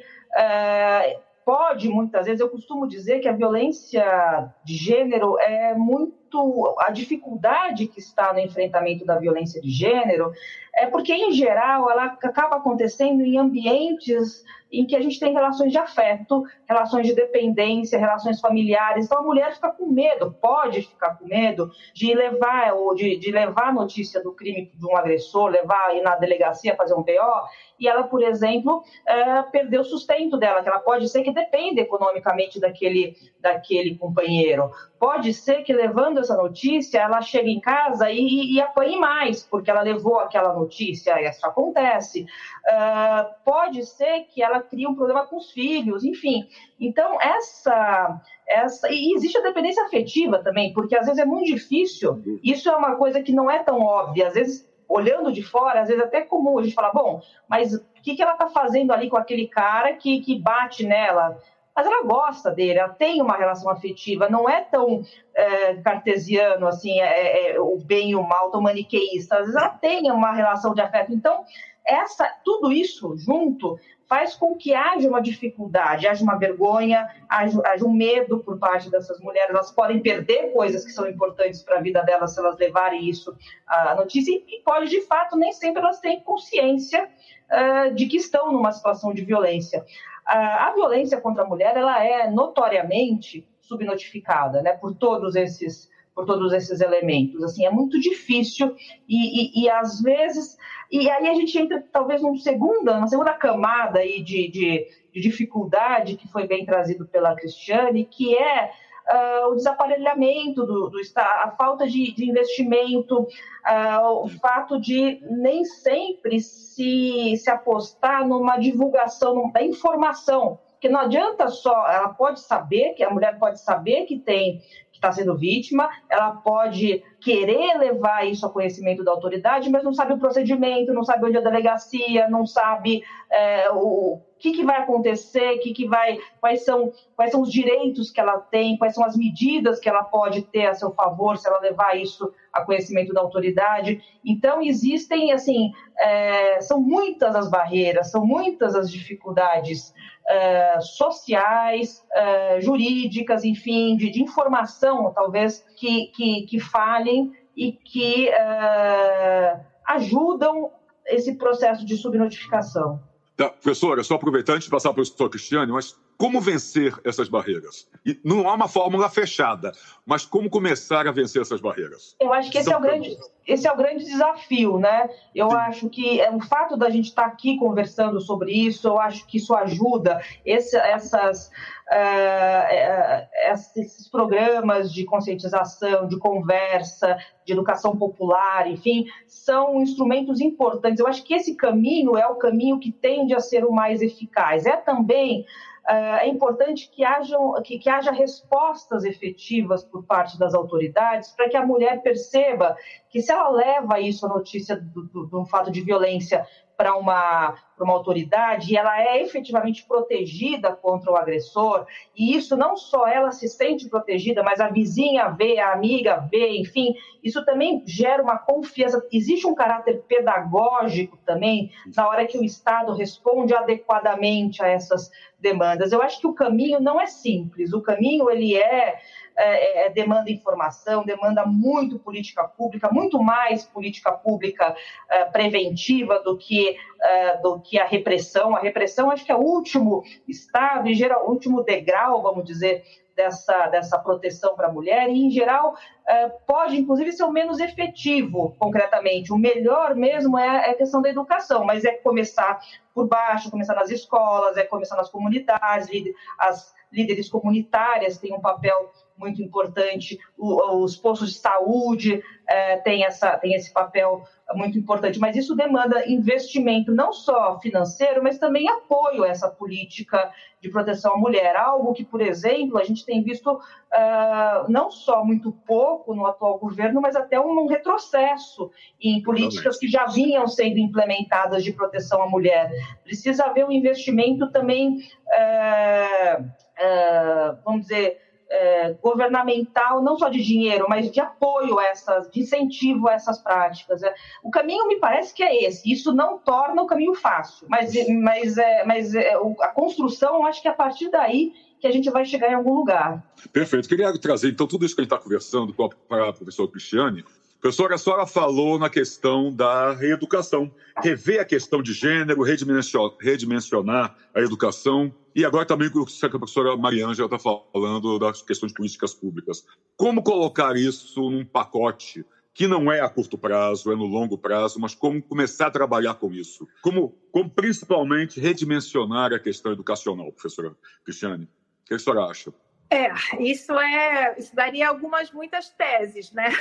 Uh, pode, muitas vezes, eu costumo dizer que a violência de gênero é muito... A dificuldade que está no enfrentamento da violência de gênero é porque, em geral, ela acaba acontecendo em ambientes em que a gente tem relações de afeto, relações de dependência, relações familiares. Então, a mulher fica com medo, pode ficar com medo de levar, ou de, de levar a notícia do crime de um agressor, levar ir na delegacia fazer um B O, e ela, por exemplo, é, perder o sustento dela, que ela pode ser que dependa economicamente daquele, daquele companheiro. Pode ser que, levando essa notícia, ela chegue em casa e, e apanhe mais, porque ela levou aquela notícia, isso acontece. Uh, pode ser que ela crie um problema com os filhos, enfim. Então, essa, essa... E existe a dependência afetiva também, porque às vezes é muito difícil, isso é uma coisa que não é tão óbvia, às vezes, olhando de fora, às vezes é até comum a gente falar, bom, mas o que, que ela está fazendo ali com aquele cara que, que bate nela? Mas ela gosta dele, ela tem uma relação afetiva, não é tão é, cartesiano, assim, é, é, o bem e o mal, tão maniqueísta, às vezes ela tem uma relação de afeto. Então, essa, tudo isso junto faz com que haja uma dificuldade, haja uma vergonha, haja, haja um medo por parte dessas mulheres. Elas podem perder coisas que são importantes para a vida delas se elas levarem isso à notícia, e pode, de fato, nem sempre elas têm consciência uh, de que estão numa situação de violência. A violência contra a mulher, ela é notoriamente subnotificada, né, por todos esses, por todos esses elementos. Assim, é muito difícil e, e, e às vezes... E aí a gente entra, talvez, numa segunda, uma segunda camada aí de, de, de dificuldade, que foi bem trazido pela Cristiane, que é uh, o desaparelhamento do, do Estado, a falta de, de investimento, uh, o fato de nem sempre se, se apostar numa divulgação da informação, porque não adianta só, ela pode saber, que a mulher pode saber que tem, que está sendo vítima, ela pode querer levar isso ao conhecimento da autoridade, mas não sabe o procedimento, não sabe onde é a delegacia, não sabe é, o que, que vai acontecer, que que vai, quais, são, quais são os direitos que ela tem, quais são as medidas que ela pode ter a seu favor se ela levar isso a conhecimento da autoridade. Então, existem, assim, é, são muitas as barreiras, são muitas as dificuldades é, sociais, é, jurídicas, enfim, de, de informação, talvez, que, que, que falhem e que uh, ajudam esse processo de subnotificação. Tá, professora, só aproveitar antes de passar para o professor Cristiane, mas como vencer essas barreiras? E não há uma fórmula fechada, mas como começar a vencer essas barreiras? Eu acho que esse é o grande, esse é o grande desafio, né? Eu Sim. acho que é, o fato da gente estar aqui conversando sobre isso, eu acho que isso ajuda. Esse, essas, uh, esses programas de conscientização, de conversa, de educação popular, enfim, são instrumentos importantes. Eu acho que esse caminho é o caminho que tende a ser o mais eficaz. É também é importante que, hajam, que, que haja respostas efetivas por parte das autoridades para que a mulher perceba que se ela leva isso, a notícia do, do, do fato de violência, para uma, para uma autoridade, e ela é efetivamente protegida contra o agressor, e isso não só ela se sente protegida, mas a vizinha vê, a amiga vê, enfim, isso também gera uma confiança. Existe um caráter pedagógico também, na hora que o Estado responde adequadamente a essas demandas. Eu acho que o caminho não é simples, o caminho ele é, é, é demanda informação, demanda muito política pública, muito mais política pública é, preventiva do que, é, do que a repressão. A repressão acho que é o último estado, em geral, o último degrau, vamos dizer, dessa, dessa proteção para a mulher, e em geral é, pode inclusive ser o menos efetivo, concretamente. O melhor mesmo é, é a questão da educação, mas é começar por baixo, começar nas escolas, é começar nas comunidades, as líderes comunitárias têm um papel muito importante, os postos de saúde é, têm, essa, têm esse papel muito importante, mas isso demanda investimento não só financeiro, mas também apoio a essa política de proteção à mulher, algo que, por exemplo, a gente tem visto uh, não só muito pouco no atual governo, mas até um, um retrocesso em políticas que já vinham sendo implementadas de proteção à mulher. Precisa haver um investimento também, uh, uh, vamos dizer, É, governamental, não só de dinheiro, mas de apoio a essas, de incentivo a essas práticas. O caminho me parece que é esse. Isso não torna o caminho fácil, mas, mas, é, mas é, a construção, eu acho que é a partir daí que a gente vai chegar em algum lugar. Perfeito. Queria trazer, então, tudo isso que a gente está conversando para a professora Cristiane. Professora, a senhora falou na questão da reeducação, rever a questão de gênero, redimensionar a educação, e agora também o que a professora Mariângela está falando das questões de políticas públicas. Como colocar isso num pacote que não é a curto prazo, é no longo prazo, mas como começar a trabalhar com isso? Como, como principalmente redimensionar a questão educacional, professora Cristiane? O que a senhora acha? É, isso é, isso daria algumas, muitas teses, né?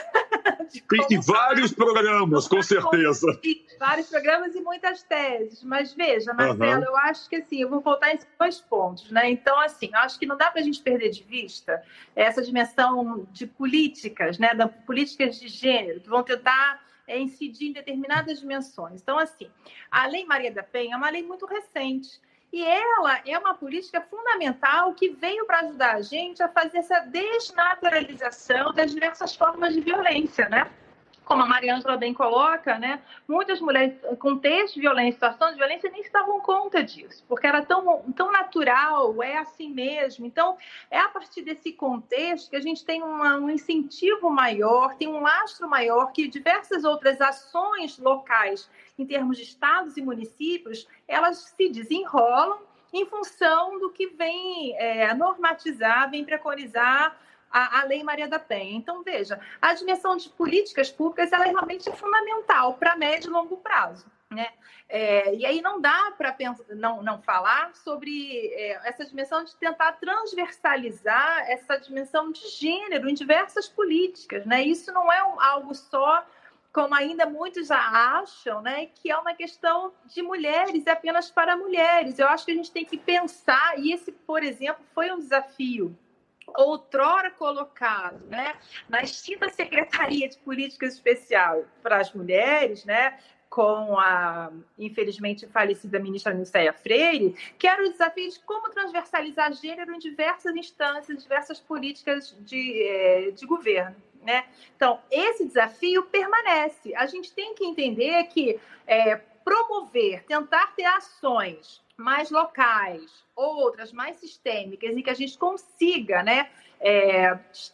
E vários programas, com certeza. E vários programas e muitas teses. Mas veja, Marcelo, uhum. eu acho que assim, eu vou voltar em dois pontos, né? Então, assim, eu acho que não dá para a gente perder de vista essa dimensão de políticas, né? Da políticas de gênero, que vão tentar é, incidir em determinadas dimensões. Então, assim, a Lei Maria da Penha é uma lei muito recente. E ela é uma política fundamental que veio para ajudar a gente a fazer essa desnaturalização das diversas formas de violência, né? Como a Mariângela bem coloca, né? Muitas mulheres com texto de violência, situação de violência, nem se davam conta disso, porque era tão, tão natural, é assim mesmo. Então, é a partir desse contexto que a gente tem uma, um incentivo maior, tem um lastro maior que diversas outras ações locais, em termos de estados e municípios, elas se desenrolam em função do que vem é, normatizar, vem preconizar A, a Lei Maria da Penha. Então, veja, a dimensão de políticas públicas ela é realmente fundamental para médio e longo prazo, né? É, e aí não dá para não, não falar sobre é, essa dimensão de tentar transversalizar essa dimensão de gênero em diversas políticas, né? Isso não é um, algo só, como ainda muitos já acham, né, que é uma questão de mulheres, é apenas para mulheres. Eu acho que a gente tem que pensar, e esse, por exemplo, foi um desafio outrora colocado, né, na extinta Secretaria de Políticas Especial para as Mulheres, né, com a, infelizmente, falecida ministra Nicéia Freire, que era o desafio de como transversalizar gênero em diversas instâncias, diversas políticas de, de governo, né? Então, esse desafio permanece. A gente tem que entender que é, promover, tentar ter ações mais locais, outras mais sistêmicas, e que a gente consiga, né, é, estar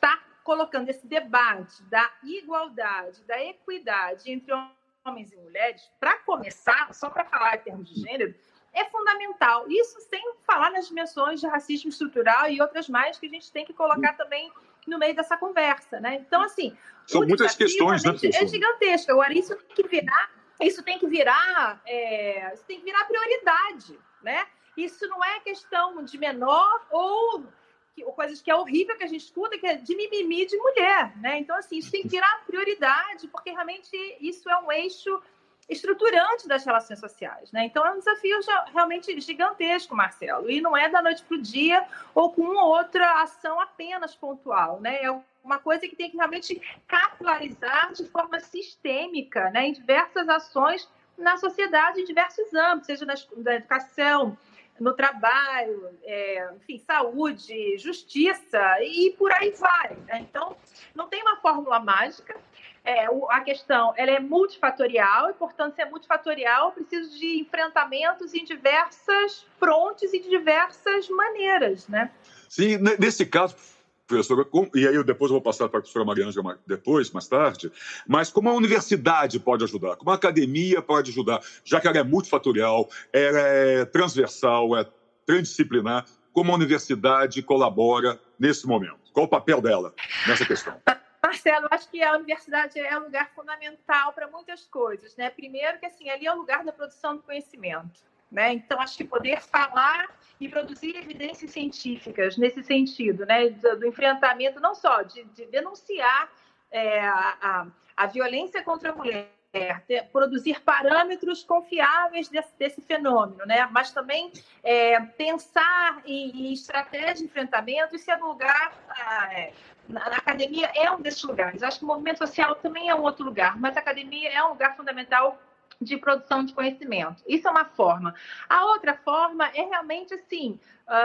colocando esse debate da igualdade, da equidade entre homens e mulheres, para começar, só para falar em termos de gênero, é fundamental. Isso sem falar nas dimensões de racismo estrutural e outras mais que a gente tem que colocar também no meio dessa conversa, né? Então, assim... São muitas questões, né, professor? É gigantesco. Agora, isso tem que virar... Isso tem que virar, é, isso tem que virar prioridade, né? Isso não é questão de menor ou, ou coisas que é horrível que a gente escuta, que é de mimimi de mulher, né? Então, assim, isso tem que virar prioridade, porque realmente isso é um eixo estruturante das relações sociais, né? Então, é um desafio já, realmente gigantesco, Marcelo, e não é da noite para o dia ou com uma outra ação apenas pontual, né? É uma coisa que tem que realmente capilarizar de forma sistêmica, né? Em diversas ações na sociedade, em diversos âmbitos, seja na, na educação, no trabalho, é, enfim, saúde, justiça e por aí vai, né? Então, não tem uma fórmula mágica. É, a questão ela é multifatorial e, portanto, se é multifatorial, eu preciso de enfrentamentos em diversas frontes e de diversas maneiras, né? Sim, nesse caso, professora, e aí eu depois vou passar para a professora Mariângela depois, mais tarde, mas como a universidade pode ajudar, como a academia pode ajudar, já que ela é multifatorial, ela é transversal, é transdisciplinar, como a universidade colabora nesse momento? Qual o papel dela nessa questão? Marcelo, acho que a universidade é um lugar fundamental para muitas coisas, né? Primeiro que, assim, ali é o lugar da produção do conhecimento, né? Então, acho que poder falar e produzir evidências científicas nesse sentido, né? Do, do enfrentamento, não só de, de denunciar é, a, a, a violência contra a mulher, ter, produzir parâmetros confiáveis desse, desse fenômeno, né? Mas também é, pensar em, em estratégia de enfrentamento, isso é um lugar... É, na academia é um desses lugares. Acho que o movimento social também é um outro lugar, mas a academia é um lugar fundamental de produção de conhecimento. Isso é uma forma. A outra forma é realmente assim,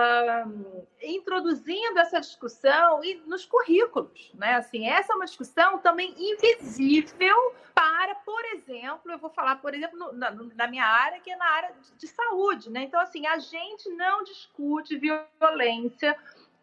uh, introduzindo essa discussão nos currículos, né? Assim, essa é uma discussão também invisível para, por exemplo, eu vou falar, por exemplo, no, na, na minha área, que é na área de, de saúde, né? Então, assim, a gente não discute violência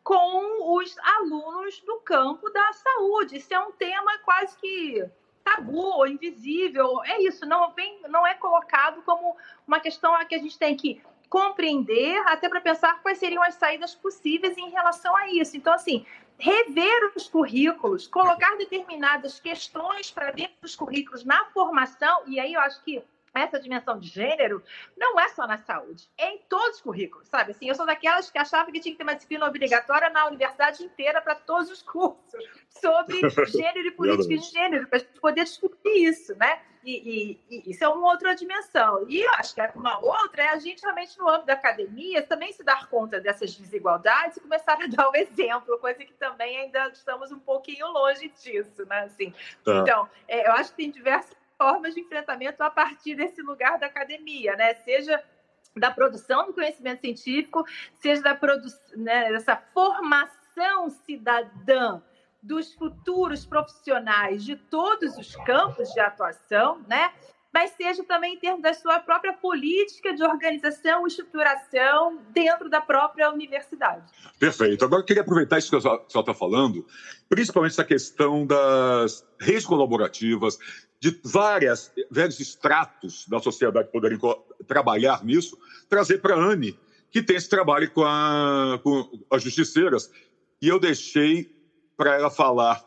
com os alunos do campo da saúde. Isso é um tema quase que tabu ou invisível. É isso, não, vem, não é colocado como uma questão a que a gente tem que compreender, até para pensar quais seriam as saídas possíveis em relação a isso. Então, assim, rever os currículos, colocar determinadas questões para dentro dos currículos na formação, e aí eu acho que essa dimensão de gênero não é só na saúde, é em todos os currículos, sabe? Assim, eu sou daquelas que achava que tinha que ter uma disciplina obrigatória na universidade inteira para todos os cursos sobre gênero e política de gênero, para a gente poder discutir isso, né? E, e, e isso é uma outra dimensão. E eu acho que uma outra é a gente realmente, no âmbito da academia, também se dar conta dessas desigualdades e começar a dar o exemplo, coisa que também ainda estamos um pouquinho longe disso, né? Assim, tá. Então, é, eu acho que tem diversas formas de enfrentamento a partir desse lugar da academia, né? Seja da produção do conhecimento científico, seja da produção, né, dessa formação cidadã dos futuros profissionais de todos os campos de atuação, né? Mas seja também em termos da sua própria política de organização e estruturação dentro da própria universidade. Perfeito. Agora eu queria aproveitar isso que a senhora está falando, principalmente essa questão das redes colaborativas, de várias, vários estratos da sociedade poderem trabalhar nisso, trazer para a Anne, que tem esse trabalho com, a, com as justiceiras. E eu deixei para ela falar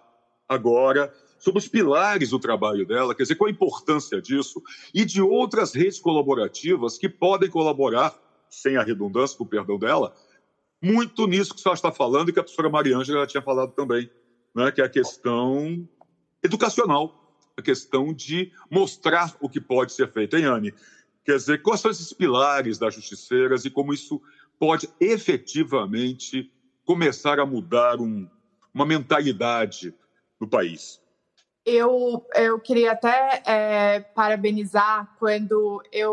agora sobre os pilares do trabalho dela, quer dizer, qual a importância disso, e de outras redes colaborativas que podem colaborar, sem a redundância, com o perdão dela, muito nisso que a senhora está falando e que a professora Mariângela tinha falado também, né, que é a questão educacional, a questão de mostrar o que pode ser feito. Hein, Anne? Quer dizer, quais são esses pilares das justiceiras e como isso pode efetivamente começar a mudar um, uma mentalidade no país? Eu, eu queria até é, parabenizar quando eu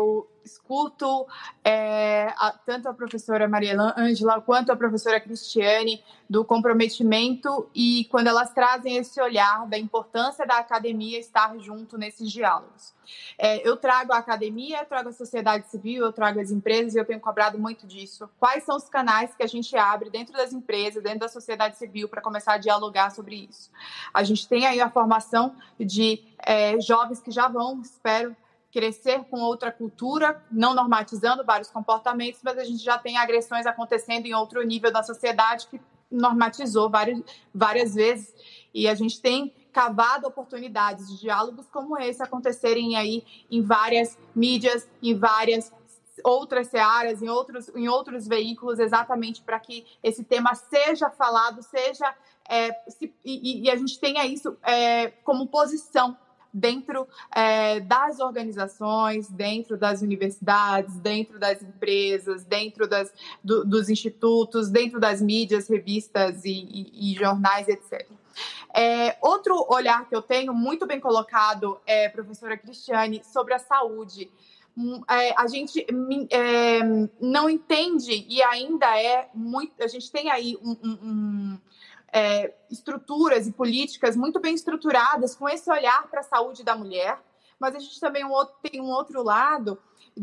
escuto é, a, tanto a professora Maria Ângela quanto a professora Cristiane do comprometimento e quando elas trazem esse olhar da importância da academia estar junto nesses diálogos. É, eu trago a academia, eu trago a sociedade civil, eu trago as empresas e eu tenho cobrado muito disso. Quais são os canais que a gente abre dentro das empresas, dentro da sociedade civil para começar a dialogar sobre isso? A gente tem aí a formação de é, jovens que já vão, espero, crescer com outra cultura, não normatizando vários comportamentos, mas a gente já tem agressões acontecendo em outro nível da sociedade que normatizou várias, várias vezes, e a gente tem cavado oportunidades de diálogos como esse acontecerem aí em várias mídias, em várias outras searas, em outros, em outros veículos, exatamente para que esse tema seja falado, seja é, se, e, e a gente tenha isso é, como posição dentro é, das organizações, dentro das universidades, dentro das empresas, dentro das, do, dos institutos, dentro das mídias, revistas e, e, e jornais, etcétera. É, outro olhar que eu tenho, muito bem colocado, é, professora Cristiane, sobre a saúde. É, a gente é, não entende e ainda é muito... A gente tem aí um... um, um É, estruturas e políticas muito bem estruturadas com esse olhar para a saúde da mulher, mas a gente também um outro, tem um outro lado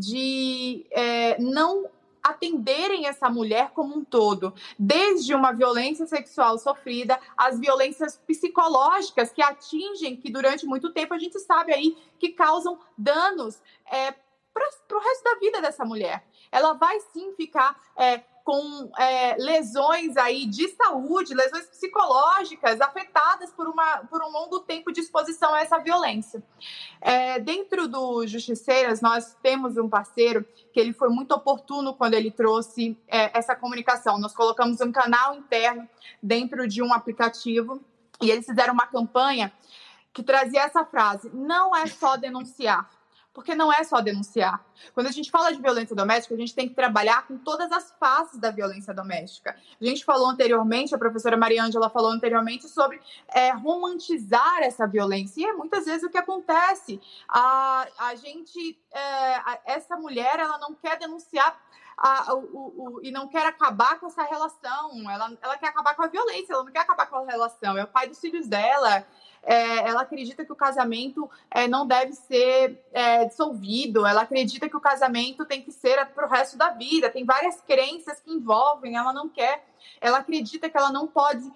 de é, não atenderem essa mulher como um todo, desde uma violência sexual sofrida, às violências psicológicas que atingem, que durante muito tempo a gente sabe aí que causam danos é, para o resto da vida dessa mulher. Ela vai sim ficar... É, com é, lesões aí de saúde, lesões psicológicas afetadas por, uma, por um longo tempo de exposição a essa violência. É, dentro do Justiceiras, nós temos um parceiro que ele foi muito oportuno quando ele trouxe é, essa comunicação. Nós colocamos um canal interno dentro de um aplicativo e eles fizeram uma campanha que trazia essa frase: não é só denunciar. Porque não é só denunciar. Quando a gente fala de violência doméstica, a gente tem que trabalhar com todas as faces da violência doméstica. A gente falou anteriormente, a professora Maria Ângela falou anteriormente sobre é, romantizar essa violência. E é muitas vezes o que acontece. A, a gente, é, a, essa mulher, ela não quer denunciar a, o, o, e não quer acabar com essa relação. Ela, ela quer acabar com a violência, ela não quer acabar com a relação. É o pai dos filhos dela. É, ela acredita que o casamento é, não deve ser é, dissolvido, ela acredita que o casamento tem que ser para o resto da vida, tem várias crenças que envolvem, ela não quer, ela acredita que ela não pode,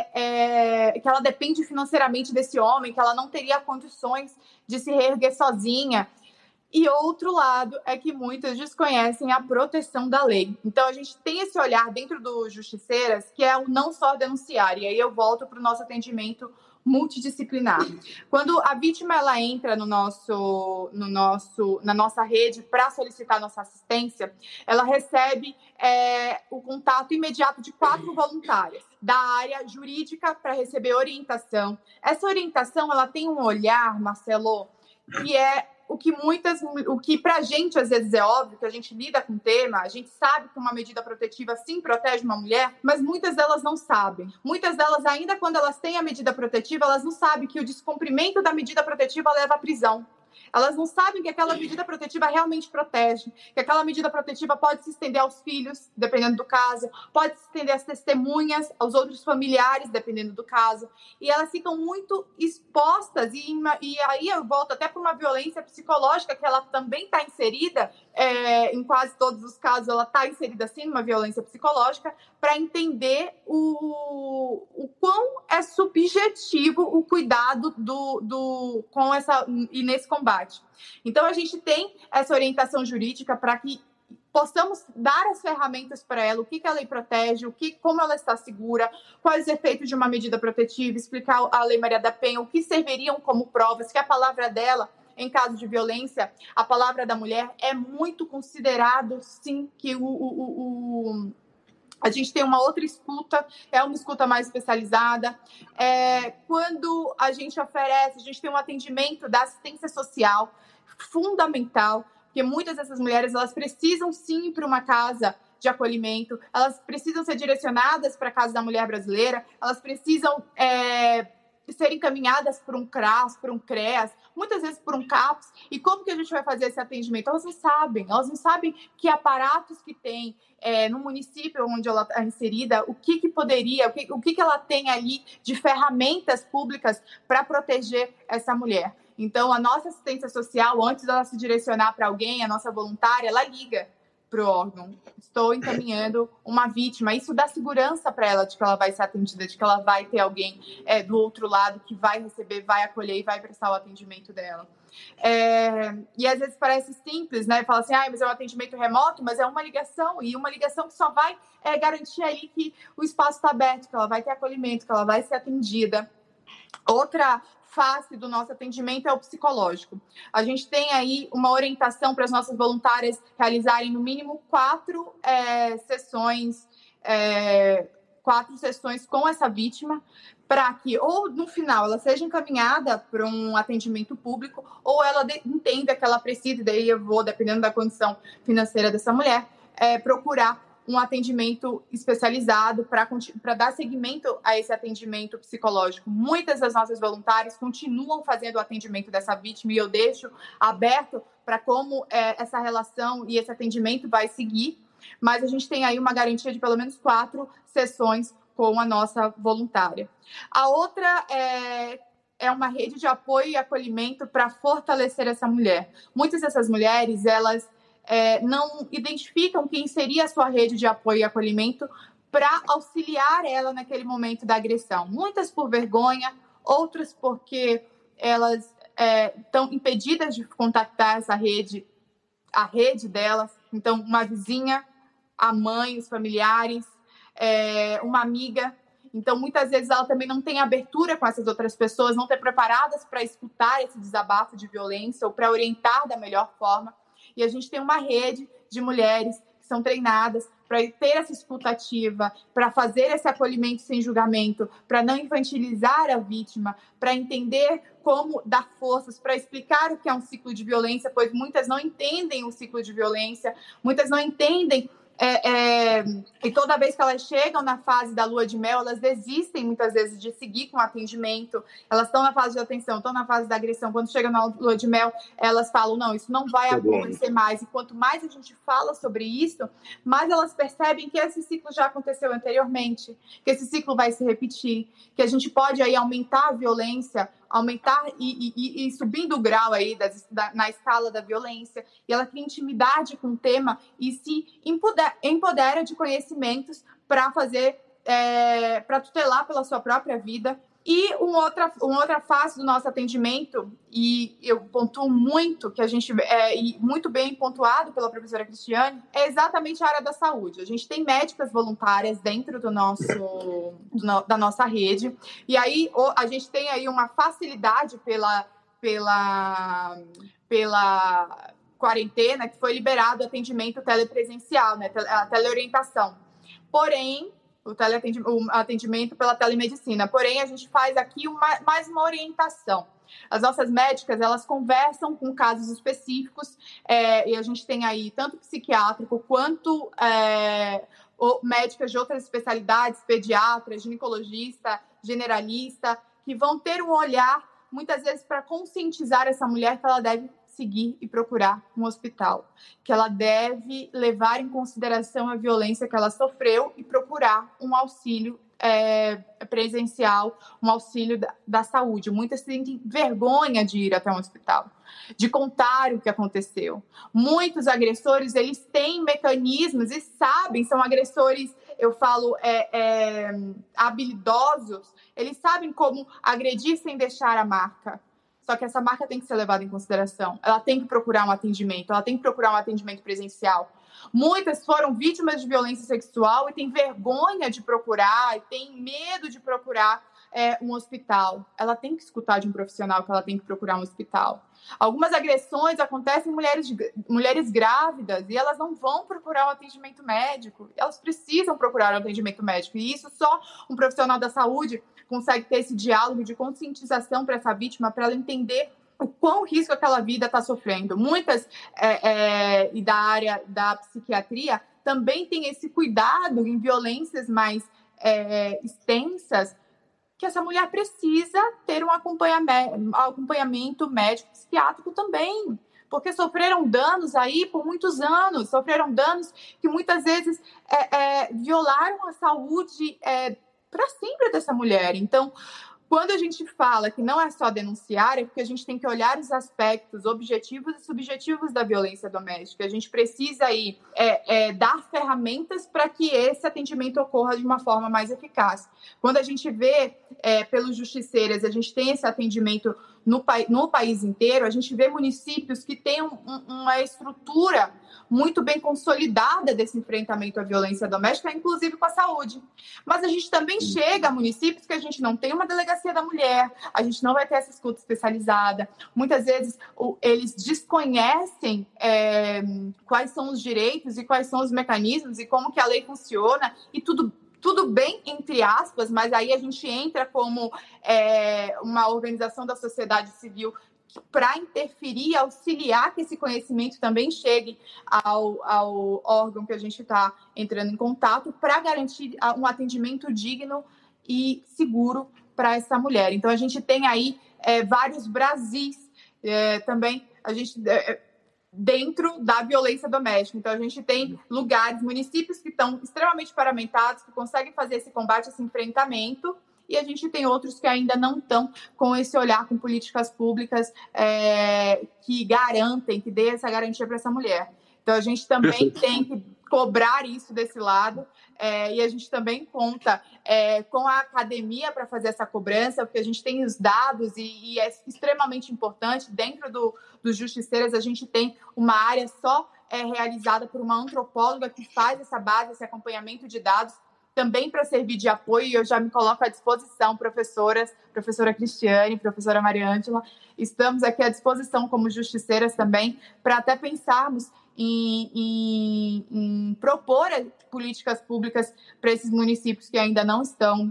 é, é, que ela depende financeiramente desse homem, que ela não teria condições de se reerguer sozinha. E outro lado é que muitas desconhecem a proteção da lei. Então, a gente tem esse olhar dentro do Justiceiras, que é o não só denunciar, e aí eu volto para o nosso atendimento multidisciplinar. Quando a vítima ela entra no nosso, no nosso, na nossa rede para solicitar nossa assistência, ela recebe é, o contato imediato de quatro voluntárias da área jurídica para receber orientação. Essa orientação ela tem um olhar, Marcelo, que é o que muitas, o que para a gente às vezes é óbvio, que a gente lida com o tema, a gente sabe que uma medida protetiva sim protege uma mulher, mas muitas delas não sabem. Muitas delas, ainda quando elas têm a medida protetiva, elas não sabem que o descumprimento da medida protetiva leva à prisão. Elas não sabem que aquela medida protetiva realmente protege, que aquela medida protetiva pode se estender aos filhos, dependendo do caso, pode se estender às testemunhas, aos outros familiares, dependendo do caso. E elas ficam muito expostas, e, e aí eu volto até para uma violência psicológica, que ela também está inserida, é, em quase todos os casos ela está inserida sim numa violência psicológica, para entender o, o quão é subjetivo o cuidado do, do, com essa, e nesse combate. Então, a gente tem essa orientação jurídica para que possamos dar as ferramentas para ela, o que, que a lei protege, o que, como ela está segura, quais os efeitos de uma medida protetiva, explicar a Lei Maria da Penha, o que serviriam como provas, que a palavra dela, em caso de violência, a palavra da mulher é muito considerado, sim, que o... o, o, o a gente tem uma outra escuta, é uma escuta mais especializada. É, quando a gente oferece, a gente tem um atendimento da assistência social fundamental, porque muitas dessas mulheres elas precisam sim ir para uma casa de acolhimento, elas precisam ser direcionadas para a Casa da Mulher Brasileira, elas precisam é, ser encaminhadas por um CRAS, por um CREAS, muitas vezes por um CAPS. E como que a gente vai fazer esse atendimento? Elas não sabem, elas não sabem que aparatos que tem é, no município onde ela está inserida, o que, que poderia, o que, o que, que ela tem ali de ferramentas públicas para proteger essa mulher. Então, a nossa assistência social, antes dela se direcionar para alguém, a nossa voluntária, ela liga para o órgão. Estou encaminhando uma vítima. Isso dá segurança para ela de que ela vai ser atendida, de que ela vai ter alguém é, do outro lado que vai receber, vai acolher e vai prestar o atendimento dela. É, e às vezes parece simples, né? Fala assim, ah, mas é um atendimento remoto, mas é uma ligação, e uma ligação que só vai é, garantir ali que o espaço está aberto, que ela vai ter acolhimento, que ela vai ser atendida. Outra face do nosso atendimento é o psicológico. A gente tem aí uma orientação para as nossas voluntárias realizarem no mínimo quatro é, sessões, é, quatro sessões com essa vítima, para que, ou no final, ela seja encaminhada para um atendimento público, ou ela de, entenda que ela precisa, e daí eu vou, dependendo da condição financeira dessa mulher, é, procurar um atendimento especializado para dar seguimento a esse atendimento psicológico. Muitas das nossas voluntárias continuam fazendo o atendimento dessa vítima e eu deixo aberto para como é, essa relação e esse atendimento vai seguir, mas a gente tem aí uma garantia de pelo menos quatro sessões com a nossa voluntária. A outra é, é uma rede de apoio e acolhimento para fortalecer essa mulher. Muitas dessas mulheres, elas É, não identificam quem seria a sua rede de apoio e acolhimento para auxiliar ela naquele momento da agressão. Muitas por vergonha, outras porque elas estão é, impedidas de contactar essa rede, a rede delas. Então, uma vizinha, a mãe, os familiares, é, uma amiga. Então, muitas vezes ela também não tem abertura com essas outras pessoas, não estão preparadas para escutar esse desabafo de violência ou para orientar da melhor forma. E a gente tem uma rede de mulheres que são treinadas para ter essa escuta ativa, para fazer esse acolhimento sem julgamento, para não infantilizar a vítima, para entender como dar forças, para explicar o que é um ciclo de violência, pois muitas não entendem o ciclo de violência, muitas não entendem. É, é, e toda vez que elas chegam na fase da lua de mel, elas desistem muitas vezes de seguir com o atendimento, elas estão na fase de atenção, estão na fase da agressão, quando chegam na lua de mel, elas falam, não, isso não vai acontecer mais, e quanto mais a gente fala sobre isso, mais elas percebem que esse ciclo já aconteceu anteriormente, que esse ciclo vai se repetir, que a gente pode aí aumentar a violência, aumentar e, e, e subindo o grau aí das, da, na escala da violência, e ela tem intimidade com o tema e se empodera, empodera de conhecimentos para fazer, é, para tutelar pela sua própria vida. E uma outra, uma outra face do nosso atendimento, e eu pontuo muito, que a gente é e muito bem pontuado pela professora Cristiane, é exatamente a área da saúde. A gente tem médicas voluntárias dentro do nosso, do no, da nossa rede, e aí a gente tem aí uma facilidade pela, pela, pela quarentena, que foi liberado o atendimento telepresencial, né, a teleorientação. Porém, O, o atendimento pela telemedicina. Porém, a gente faz aqui uma, mais uma orientação. As nossas médicas, elas conversam com casos específicos, é, e a gente tem aí tanto psiquiátrico quanto é, médicas de outras especialidades, pediatra, ginecologista, generalista, que vão ter um olhar, muitas vezes, para conscientizar essa mulher que ela deve seguir e procurar um hospital, que ela deve levar em consideração a violência que ela sofreu e procurar um auxílio é, presencial, um auxílio da, da saúde. Muitas têm vergonha de ir até um hospital, de contar o que aconteceu. Muitos agressores, eles têm mecanismos e sabem, são agressores, eu falo, é, é, habilidosos, eles sabem como agredir sem deixar a marca. Só que essa marca tem que ser levada em consideração. Ela tem que procurar um atendimento, ela tem que procurar um atendimento presencial. Muitas foram vítimas de violência sexual e têm vergonha de procurar, e têm medo de procurar é, um hospital. Ela tem que escutar de um profissional que ela tem que procurar um hospital. Algumas agressões acontecem em mulheres, mulheres grávidas e elas não vão procurar um atendimento médico. Elas precisam procurar um atendimento médico. E isso só um profissional da saúde consegue ter esse diálogo de conscientização para essa vítima, para ela entender o quão risco aquela vida está sofrendo. Muitas, é, é, e da área da psiquiatria, também tem esse cuidado em violências mais é, extensas, que essa mulher precisa ter um acompanhamento, acompanhamento médico-psiquiátrico também, porque sofreram danos aí por muitos anos, sofreram danos que muitas vezes é, é, violaram a saúde é, para sempre dessa mulher. Então, quando a gente fala que não é só denunciar, é porque a gente tem que olhar os aspectos objetivos e subjetivos da violência doméstica. A gente precisa aí, é, é, dar ferramentas para que esse atendimento ocorra de uma forma mais eficaz. Quando a gente vê é, pelos justiceiros, a gente tem esse atendimento no, no país inteiro, a gente vê municípios que têm um, uma estrutura muito bem consolidada desse enfrentamento à violência doméstica, inclusive com a saúde. Mas a gente também chega a municípios que a gente não tem uma delegacia da mulher, a gente não vai ter essa escuta especializada. Muitas vezes eles desconhecem é, quais são os direitos e quais são os mecanismos e como que a lei funciona, e tudo Tudo bem, entre aspas, mas aí a gente entra como é, uma organização da sociedade civil para interferir, auxiliar que esse conhecimento também chegue ao, ao órgão que a gente está entrando em contato, para garantir um atendimento digno e seguro para essa mulher. Então, a gente tem aí é, vários Brasis é, também, a gente... É, dentro da violência doméstica. Então, a gente tem lugares, municípios que estão extremamente paramentados, que conseguem fazer esse combate, esse enfrentamento, e a gente tem outros que ainda não estão com esse olhar, com políticas públicas é, que garantem, que dê essa garantia para essa mulher. Então, a gente também tem que cobrar isso desse lado, é, e a gente também conta é, com a academia para fazer essa cobrança, porque a gente tem os dados e, e é extremamente importante. Dentro do, dos justiceiros, a gente tem uma área só é, realizada por uma antropóloga que faz essa base, esse acompanhamento de dados, também para servir de apoio, e eu já me coloco à disposição, professoras, professora Cristiane, professora Mariângela, estamos aqui à disposição como justiceiras também, para até pensarmos Em, em, em propor políticas públicas para esses municípios que ainda não estão,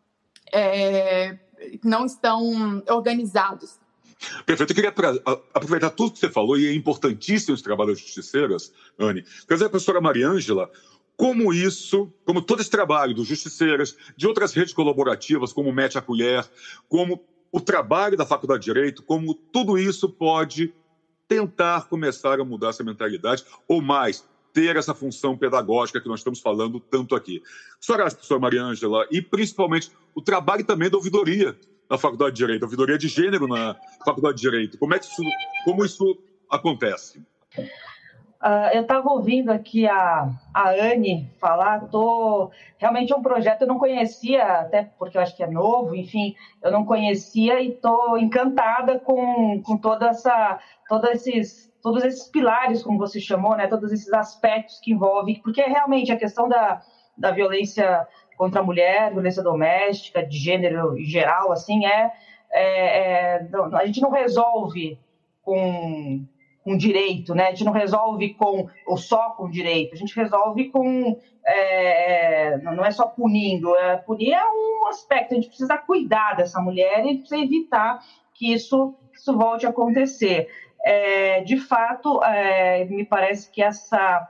é, não estão organizados. Perfeito. Eu queria aproveitar tudo que você falou, e é importantíssimo esse trabalho das justiceiras, Anne. Quer dizer, a professora Mariângela, como isso, como todo esse trabalho dos justiceiras, de outras redes colaborativas, como Mete a Colher, como o trabalho da Faculdade de Direito, como tudo isso pode tentar começar a mudar essa mentalidade, ou mais, ter essa função pedagógica que nós estamos falando tanto aqui. A senhora acha, professora Mariângela, e principalmente o trabalho também da ouvidoria na Faculdade de Direito, a ouvidoria de gênero na Faculdade de Direito, como é que isso, como isso acontece? Uh, eu estava ouvindo aqui a, a Anne falar, tô, realmente é um projeto, eu não conhecia, até porque eu acho que é novo, enfim, eu não conhecia, e estou encantada com, com toda essa, todos, esses, todos esses pilares, como você chamou, né, todos esses aspectos que envolvem, porque realmente a questão da, da violência contra a mulher, violência doméstica, de gênero em geral, assim, é, é, é a gente não resolve com... com direito, né? A gente não resolve com, ou só com direito, a gente resolve com, é, não é só punindo, é, punir é um aspecto, a gente precisa cuidar dessa mulher e precisa evitar que isso, isso volte a acontecer. É, de fato, é, me parece que essa,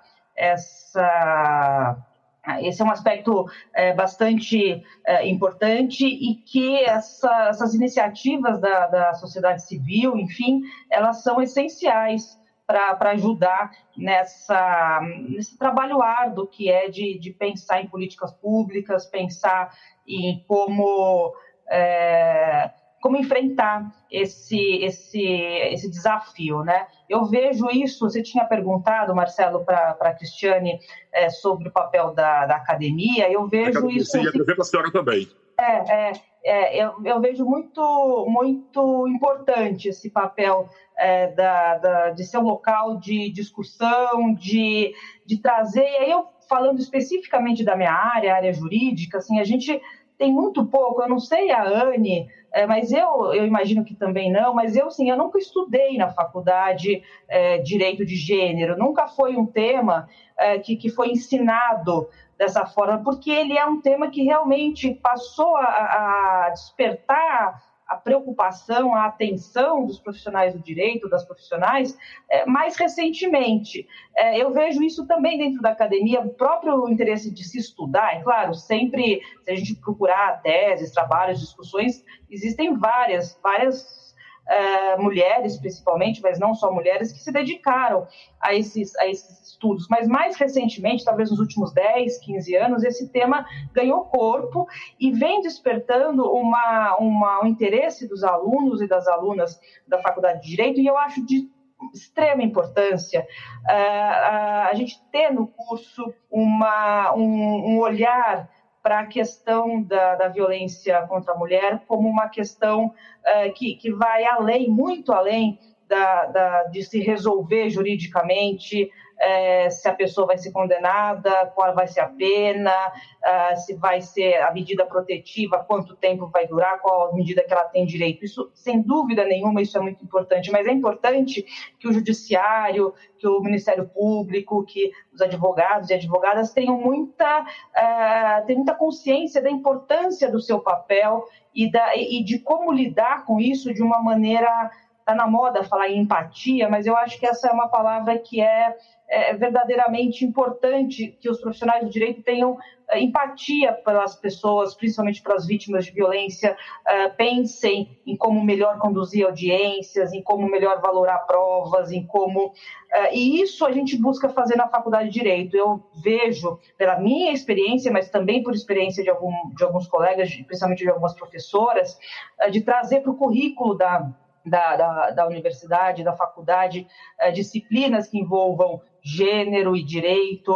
essa, esse é um aspecto é, bastante é, importante, e que essa, essas iniciativas da, da sociedade civil, enfim, elas são essenciais para ajudar nessa, nesse trabalho árduo que é de, de pensar em políticas públicas, pensar em como... É, como enfrentar esse, esse, esse desafio, né? Eu vejo isso, você tinha perguntado, Marcelo, para a Cristiane, é, sobre o papel da, da academia, eu vejo eu isso... Sim, eu para a senhora também. É, é, é eu, eu vejo muito, muito importante esse papel é, da, da, de ser um local de discussão, de, de trazer... E aí eu, falando especificamente da minha área, área jurídica, assim, a gente tem muito pouco, eu não sei a Anne... É, mas eu, eu imagino que também não, mas eu, sim, eu nunca estudei na faculdade é, Direito de Gênero, nunca foi um tema é, que, que foi ensinado dessa forma, porque ele é um tema que realmente passou a, a despertar a preocupação, a atenção dos profissionais do direito, das profissionais, é, mais recentemente. É, eu vejo isso também dentro da academia, o próprio interesse de se estudar, é claro, sempre, se a gente procurar teses, trabalhos, discussões, existem várias, várias Uh, mulheres, principalmente, mas não só mulheres, que se dedicaram a esses, a esses estudos. Mas mais recentemente, talvez nos últimos dez, quinze anos, esse tema ganhou corpo e vem despertando uma, uma, um interesse dos alunos e das alunas da Faculdade de Direito, e eu acho de extrema importância uh, uh, a gente ter no curso uma, um, um olhar para a questão da, da violência contra a mulher como uma questão uh, que, que vai além, muito além da, da, de se resolver juridicamente, uh, se a pessoa vai ser condenada, qual vai ser a pena, uh, se vai ser a medida protetiva, quanto tempo vai durar, qual a medida que ela tem direito. Isso, sem dúvida nenhuma, isso é muito importante, mas é importante que o judiciário, que o Ministério Público, que os advogados e advogadas tenham muita, uh, tenham muita consciência da importância do seu papel e, da, e de como lidar com isso de uma maneira... Está na moda falar em empatia, mas eu acho que essa é uma palavra que é, é verdadeiramente importante, que os profissionais do direito tenham é, empatia pelas pessoas, principalmente pelas vítimas de violência, é, pensem em como melhor conduzir audiências, em como melhor valorar provas, em como... É, e isso a gente busca fazer na Faculdade de Direito. Eu vejo, pela minha experiência, mas também por experiência de, algum, de alguns colegas, principalmente de algumas professoras, é, de trazer para o currículo da... Da, da, da universidade, da faculdade, uh, disciplinas que envolvam gênero e direito,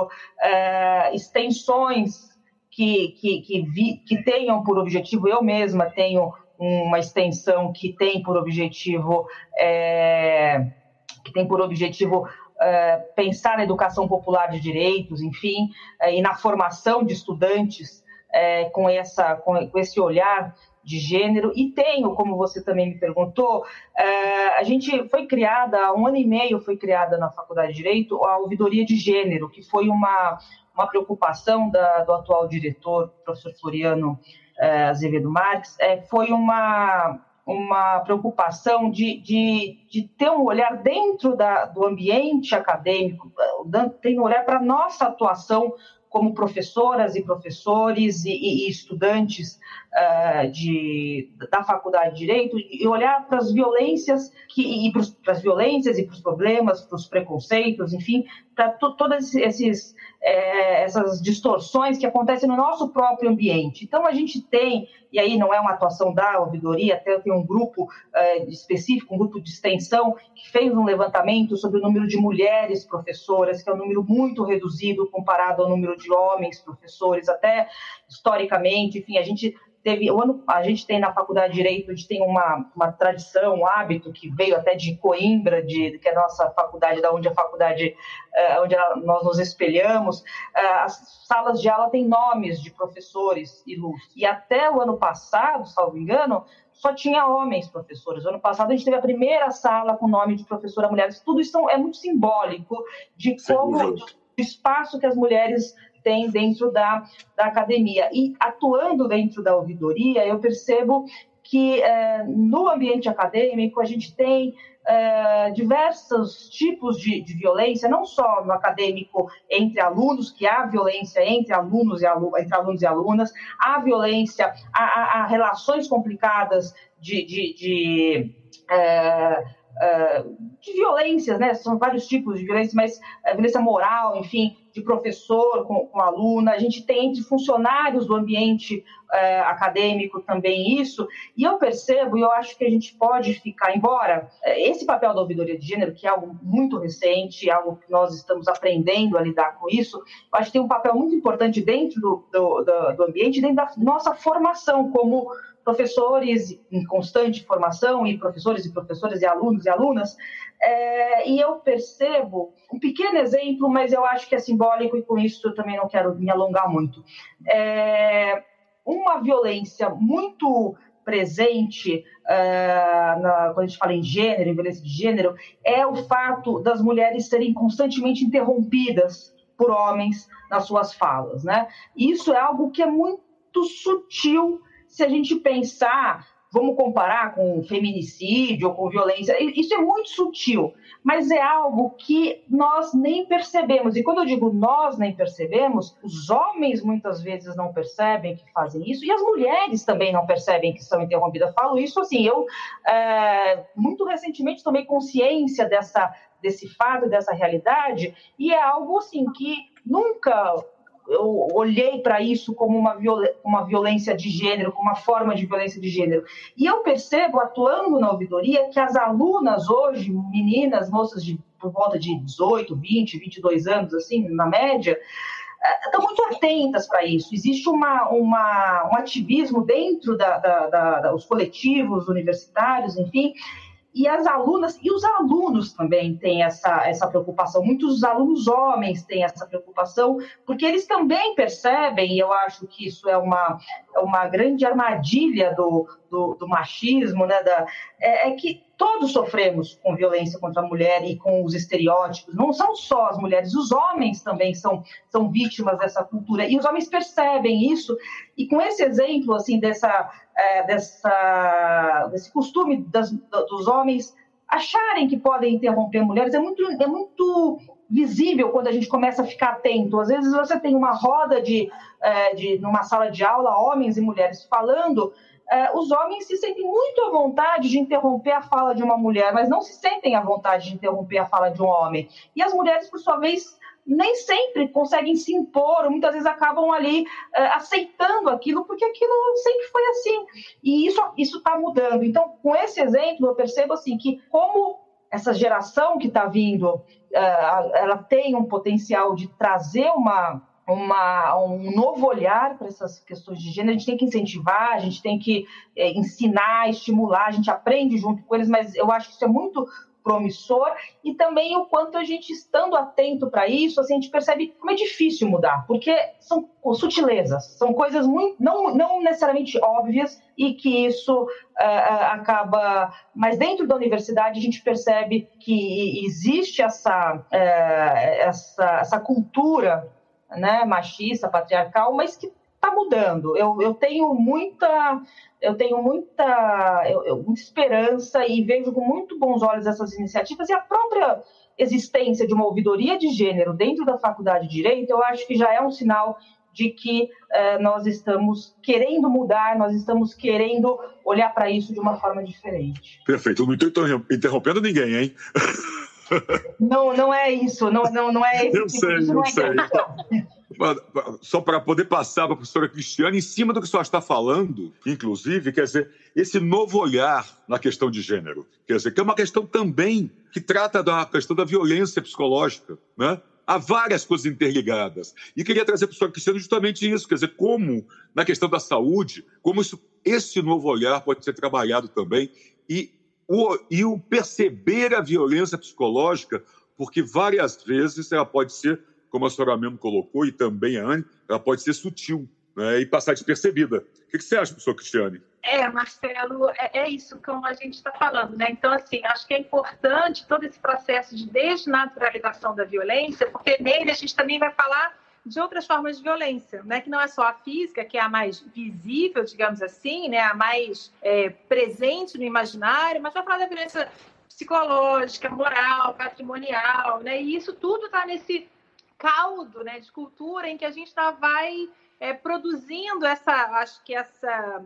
uh, extensões que, que, que, vi, que tenham por objetivo, eu mesma tenho uma extensão que tem por objetivo, é, que tem por objetivo é, pensar na educação popular de direitos, enfim, é, e na formação de estudantes é, com, essa, com, com esse olhar de gênero, e tenho, como você também me perguntou, a gente foi criada, há um ano e meio foi criada na Faculdade de Direito a ouvidoria de gênero, que foi uma, uma preocupação da, do atual diretor, professor Floriano Azevedo Marques, foi uma, uma preocupação de, de, de ter um olhar dentro da, do ambiente acadêmico, tem um olhar para a nossa atuação como professoras e professores e, e, e estudantes uh, de, da Faculdade de Direito, e olhar para as violências, que, e para as violências e para os problemas, para os preconceitos, enfim, para todas esses, é, essas distorções que acontecem no nosso próprio ambiente. Então, a gente tem, e aí não é uma atuação da ouvidoria, até tem um grupo é, específico, um grupo de extensão, que fez um levantamento sobre o número de mulheres professoras, que é um número muito reduzido comparado ao número de homens professores, até historicamente, enfim, a gente... Teve, o ano, a gente tem na Faculdade de Direito, a gente tem uma, uma tradição, um hábito que veio até de Coimbra, de, que é a nossa faculdade, da onde a faculdade, uh, onde ela, nós nos espelhamos. Uh, as salas de aula têm nomes de professores ilustres. E até o ano passado, salvo engano, só tinha homens professores. O ano passado a gente teve a primeira sala com nome de professora mulheres. Tudo isso é muito simbólico de como, do espaço que as mulheres tem dentro da, da academia. E atuando dentro da ouvidoria, eu percebo que eh, no ambiente acadêmico a gente tem eh, diversos tipos de, de violência, não só no acadêmico entre alunos, que há violência entre alunos e, alu- entre alunos e alunas, há violência, há, há, há relações complicadas de... de, de eh, Uh, de violências, né? São vários tipos de violência, mas uh, violência moral, enfim, de professor com, com aluna. A gente tem entre funcionários do ambiente uh, acadêmico também isso, e eu percebo, e eu acho que a gente pode ficar, embora uh, esse papel da ouvidoria de gênero, que é algo muito recente, algo que nós estamos aprendendo a lidar com isso, eu acho que tem um papel muito importante dentro do, do, do, do ambiente, dentro da nossa formação como professores em constante formação, e professores e professoras e alunos e alunas, é, e eu percebo um pequeno exemplo, mas eu acho que é simbólico, e com isso eu também não quero me alongar muito. É, uma violência muito presente uh, na, quando a gente fala em gênero, em violência de gênero, é o fato das mulheres serem constantemente interrompidas por homens nas suas falas, né? Isso é algo que é muito sutil se a gente pensar vamos comparar com feminicídio ou com violência, isso é muito sutil, mas é algo que nós nem percebemos. E quando eu digo nós nem percebemos, os homens muitas vezes não percebem que fazem isso, e as mulheres também não percebem que são interrompidas. Eu falo isso assim, eu é, muito recentemente tomei consciência dessa, desse fato, dessa realidade, e é algo assim que nunca eu olhei para isso como uma, viol... uma violência de gênero, como uma forma de violência de gênero. E eu percebo, atuando na ouvidoria, que as alunas hoje, meninas, moças de, por volta de dezoito, vinte, vinte e dois anos, assim, na média, estão muito atentas para isso. Existe uma, uma, um ativismo dentro da, da, da, da, os coletivos universitários, enfim. E as alunas e os alunos também têm essa, essa preocupação. Muitos alunos homens têm essa preocupação, porque eles também percebem, e eu acho que isso é uma, uma grande armadilha do, do, do machismo, né? Da, é, é que todos sofremos com violência contra a mulher e com os estereótipos. Não são só as mulheres, os homens também são, são vítimas dessa cultura. E os homens percebem isso. E com esse exemplo assim, dessa, é, dessa, desse costume das, dos homens acharem que podem interromper mulheres, é muito, é muito visível quando a gente começa a ficar atento. Às vezes você tem uma roda de, é, de numa sala de aula, homens e mulheres falando. Uh, os homens se sentem muito à vontade de interromper a fala de uma mulher, mas não se sentem à vontade de interromper a fala de um homem. E as mulheres, por sua vez, nem sempre conseguem se impor, muitas vezes acabam ali uh, aceitando aquilo, porque aquilo sempre foi assim. E isso isso está mudando. Então, com esse exemplo, eu percebo assim, que como essa geração que está vindo, uh, ela tem um potencial de trazer uma... Uma, um novo olhar para essas questões de gênero. A gente tem que incentivar, a gente tem que é, ensinar, estimular, a gente aprende junto com eles, mas eu acho que isso é muito promissor, e também o quanto a gente, estando atento para isso, assim, a gente percebe como é difícil mudar, porque são sutilezas, são coisas muito, não, não necessariamente óbvias, e que isso uh, acaba... Mas dentro da universidade a gente percebe que existe essa, uh, essa, essa cultura, né, machista, patriarcal, mas que está mudando. Eu, eu tenho muita, eu tenho muita, eu, eu, muita esperança e vejo com muito bons olhos essas iniciativas, e a própria existência de uma ouvidoria de gênero dentro da Faculdade de Direito, eu acho que já é um sinal de que eh, nós estamos querendo mudar, nós estamos querendo olhar para isso de uma forma diferente. Perfeito. Eu não estou interrompendo ninguém, hein? Não, não é isso, não, não, não é esse eu tipo sei, de eu sei. Só para poder passar para a professora Cristiane, em cima do que a senhora está falando, inclusive, quer dizer, esse novo olhar na questão de gênero, quer dizer, que é uma questão também que trata da questão da violência psicológica, né? Há várias coisas interligadas. E queria trazer para a professora Cristiane justamente isso, quer dizer, como, na questão da saúde, como isso, esse novo olhar pode ser trabalhado também, e O, e o perceber a violência psicológica, porque várias vezes ela pode ser, como a senhora mesmo colocou, e também a Anne, ela pode ser sutil, né, e passar despercebida. O que, que você acha, professor Cristiane? É, Marcelo, é, é isso como a gente está falando, né? Então, assim, acho que é importante todo esse processo de desnaturalização da violência, porque nele a gente também vai falar de outras formas de violência, né? Que não é só a física, que é a mais visível, digamos assim, né? A mais é, presente no imaginário, mas vai falar da violência psicológica, moral, patrimonial, né? E isso tudo está nesse caldo, né, de cultura em que a gente tá, vai é, produzindo essa, acho que essa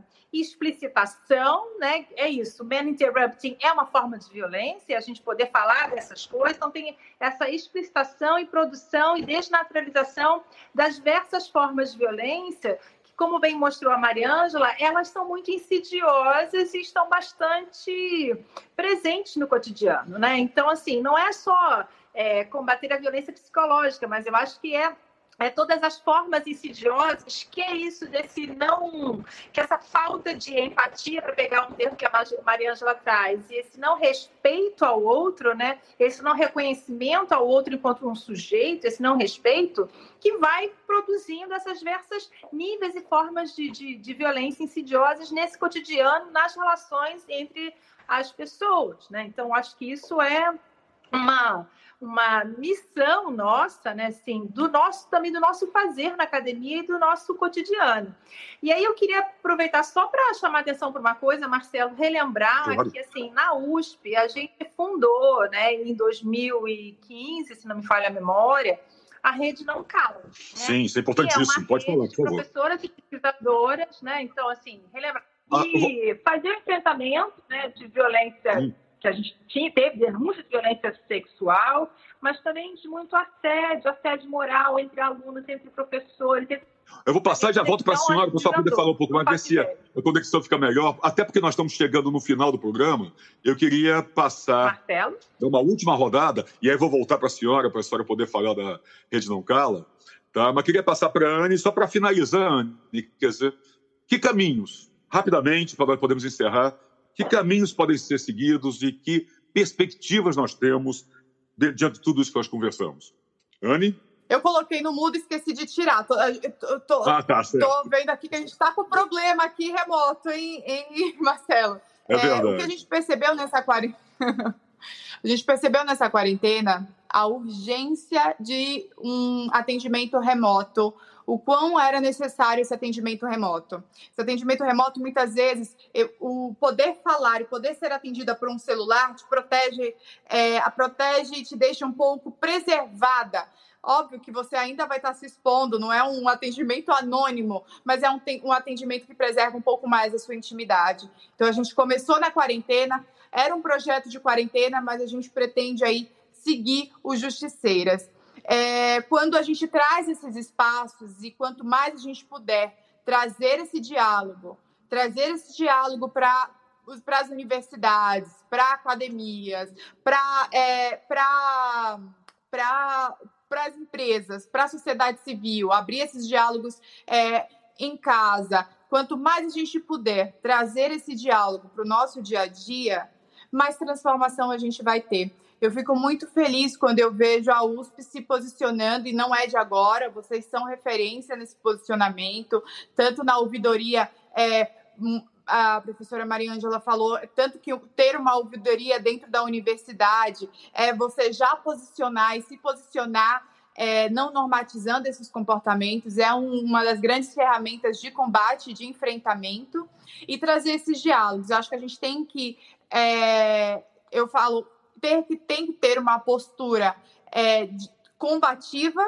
explicitação, né? É isso, man interrupting é uma forma de violência, a gente poder falar dessas coisas, então tem essa explicitação e produção e desnaturalização das diversas formas de violência, que, como bem mostrou a Mariângela, elas são muito insidiosas e estão bastante presentes no cotidiano, né? Então, assim, não é só é, combater a violência psicológica, mas eu acho que é É, todas as formas insidiosas, que é isso desse não... que essa falta de empatia, para pegar um termo que a Mariângela traz, e esse não respeito ao outro, né? Esse não reconhecimento ao outro enquanto um sujeito, esse não respeito, que vai produzindo essas diversas níveis e formas de, de, de violência insidiosas nesse cotidiano, nas relações entre as pessoas, né? Então, acho que isso é uma... uma missão nossa, né, assim, do nosso, também do nosso fazer na academia e do nosso cotidiano. E aí eu queria aproveitar só para chamar atenção para uma coisa, Marcelo, relembrar claro. que, assim, na U S P, a gente fundou, né, em dois mil e quinze, se não me falha a memória, a Rede Não Cala. Né? Sim, isso é importantíssimo. É Pode falar, por favor. Professoras e pesquisadoras, né, então, assim, relembrar. Ah, e vou... fazer o enfrentamento, né, de violência... Hum. que a gente tinha, teve denúncias de violência sexual, mas também de muito assédio, assédio moral entre alunos, entre professores. Entre... Eu vou passar e já volto para a senhora, para a senhora poder falar um pouco mais, ver se a conexão fica melhor, até porque nós estamos chegando no final do programa. Eu queria passar Marcelo? uma última rodada, e aí vou voltar para a senhora, para a senhora poder falar da Rede Não Cala, tá? Mas queria passar para a Anne, só para finalizar, Anne, quer dizer, que caminhos, rapidamente, para nós podermos encerrar, que caminhos podem ser seguidos e que perspectivas nós temos diante de tudo isso que nós conversamos? Anne? Eu coloquei no mudo e esqueci de tirar. Tô, tô, tô, ah, tá, certo. Tô vendo aqui que a gente está com problema aqui remoto, hein, hein Marcelo? É, é verdade. O que a gente percebeu nessa quarentena... a gente percebeu nessa quarentena a urgência de um atendimento remoto, o quão era necessário esse atendimento remoto. Esse atendimento remoto, muitas vezes, eu, o poder falar e poder ser atendida por um celular te protege, é, a protege e te deixa um pouco preservada. Óbvio que você ainda vai estar se expondo, não é um atendimento anônimo, mas é um, um atendimento que preserva um pouco mais a sua intimidade. Então, a gente começou na quarentena, era um projeto de quarentena, mas a gente pretende aí seguir os Justiceiras. É, quando a gente traz esses espaços e quanto mais a gente puder trazer esse diálogo, trazer esse diálogo para para as universidades, para academias, para é, para para as empresas, para a sociedade civil, abrir esses diálogos é, em casa. Quanto mais a gente puder trazer esse diálogo para o nosso dia a dia, mais transformação a gente vai ter. Eu fico muito feliz quando eu vejo a U S P se posicionando, e não é de agora, vocês são referência nesse posicionamento, tanto na ouvidoria, é, a professora Mariângela falou, tanto que ter uma ouvidoria dentro da universidade é você já posicionar e se posicionar, é, não normatizando esses comportamentos, é um, uma das grandes ferramentas de combate, de enfrentamento, e trazer esses diálogos. Eu acho que a gente tem que, é, eu falo, ter que, tem que ter uma postura é, de, combativa,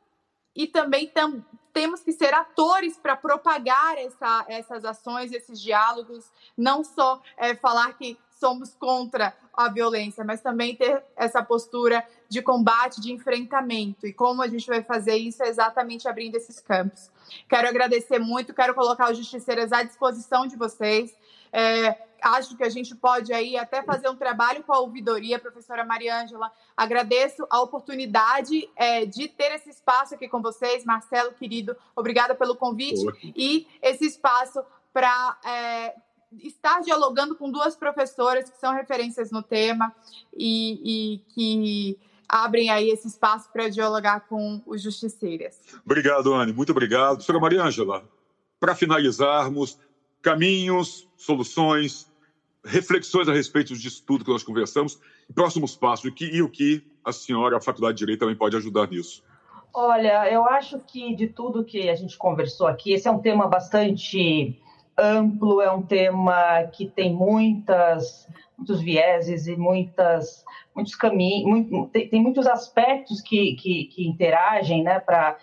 e também tam, temos que ser atores para propagar essa, essas ações, esses diálogos, não só é, falar que somos contra a violência, mas também ter essa postura de combate, de enfrentamento. E como a gente vai fazer isso é exatamente abrindo esses campos. Quero agradecer muito, quero colocar os Justiceiras à disposição de vocês. É, acho que a gente pode aí até fazer um trabalho com a ouvidoria, professora Mariângela. Agradeço a oportunidade é, de ter esse espaço aqui com vocês. Marcelo, querido, obrigada pelo convite. Oi. E esse espaço para é, estar dialogando com duas professoras que são referências no tema e, e que abrem aí esse espaço para dialogar com os Justiceiras. Obrigado, Anne. Muito obrigado. Professora Mariângela, para finalizarmos, caminhos, soluções, reflexões a respeito disso tudo que nós conversamos, próximos passos, e, que, e o que a senhora, a Faculdade de Direito, também pode ajudar nisso. Olha, eu acho que de tudo que a gente conversou aqui, esse é um tema bastante amplo, é um tema que tem muitas, muitos vieses e muitas, muitos caminhos, muito, tem, tem muitos aspectos que, que, que interagem, né, para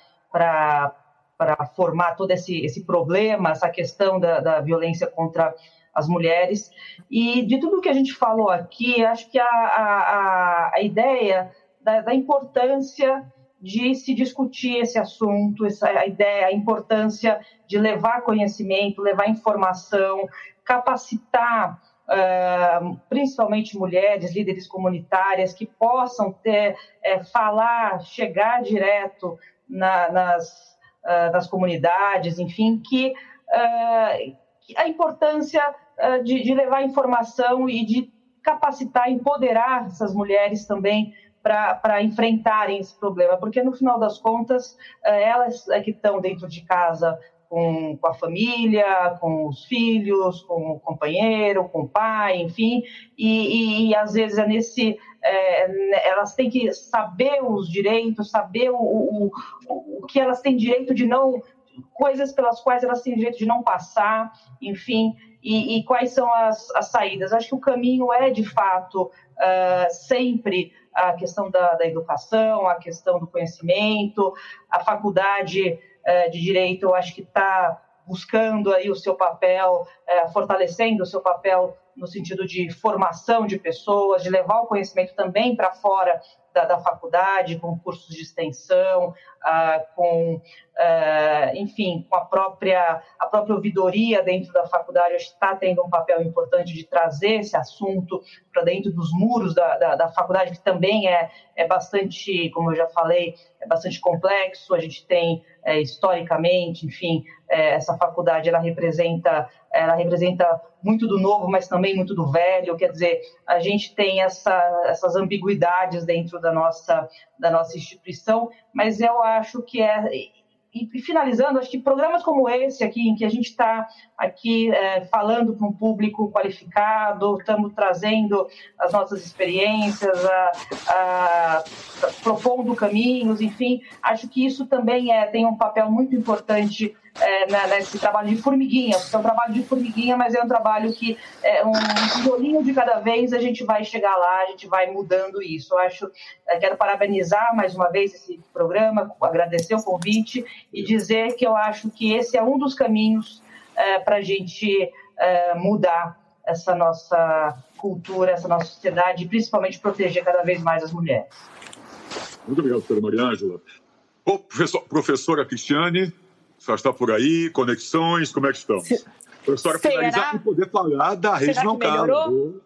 para formar todo esse, esse problema, essa questão da, da violência contra as mulheres. E de tudo que a gente falou aqui, acho que a, a, a ideia da, da importância de se discutir esse assunto, essa a ideia, a importância de levar conhecimento, levar informação, capacitar uh, principalmente mulheres, líderes comunitárias, que possam ter, é, falar, chegar direto na, nas Uh, das comunidades, enfim, que, uh, que a importância uh, de, de levar informação e de capacitar, empoderar essas mulheres também para enfrentarem esse problema, porque no final das contas, uh, elas é que estão dentro de casa com, com a família, com os filhos, com o companheiro, com o pai, enfim, e, e, e às vezes é nesse, é, elas têm que saber os direitos, saber o, o, o que elas têm direito de não... coisas pelas quais elas têm direito de não passar, enfim, e, e quais são as, as saídas. Acho que o caminho é, de fato, uh, sempre a questão da, da educação, a questão do conhecimento, a faculdade uh, de Direito, eu acho que está buscando aí o seu papel, uh, fortalecendo o seu papel no sentido de formação de pessoas, de levar o conhecimento também para fora da, da faculdade, com cursos de extensão, ah, com, ah, enfim, com a própria, a própria ouvidoria dentro da faculdade, está tendo um papel importante de trazer esse assunto para dentro dos muros da, da, da faculdade, que também é, é bastante, como eu já falei, é bastante complexo. A gente tem, é, historicamente, enfim, é, essa faculdade, ela representa, ela representa muito do novo, mas também muito do velho. Quer dizer, a gente tem essa, essas ambiguidades dentro da nossa, da nossa instituição, mas eu acho que é... E, e finalizando, acho que programas como esse aqui, em que a gente está aqui é, falando para um público qualificado, estamos trazendo as nossas experiências, a, a, propondo caminhos, enfim, acho que isso também é, tem um papel muito importante é, nesse trabalho de formiguinha, porque é um trabalho de formiguinha, mas é um trabalho que é um bolinho de cada vez, a gente vai chegar lá, a gente vai mudando isso. Eu acho, eu quero parabenizar mais uma vez esse programa, agradecer o convite e dizer que eu acho que esse é um dos caminhos é, para a gente é, mudar essa nossa cultura, essa nossa sociedade e principalmente proteger cada vez mais as mulheres. Muito obrigado, doutora Mariângela. Ô, professor, professora Cristiane, só está por aí, conexões, como é que estamos? Se... Professora, finalizar e poder falar da Rede Não Cala.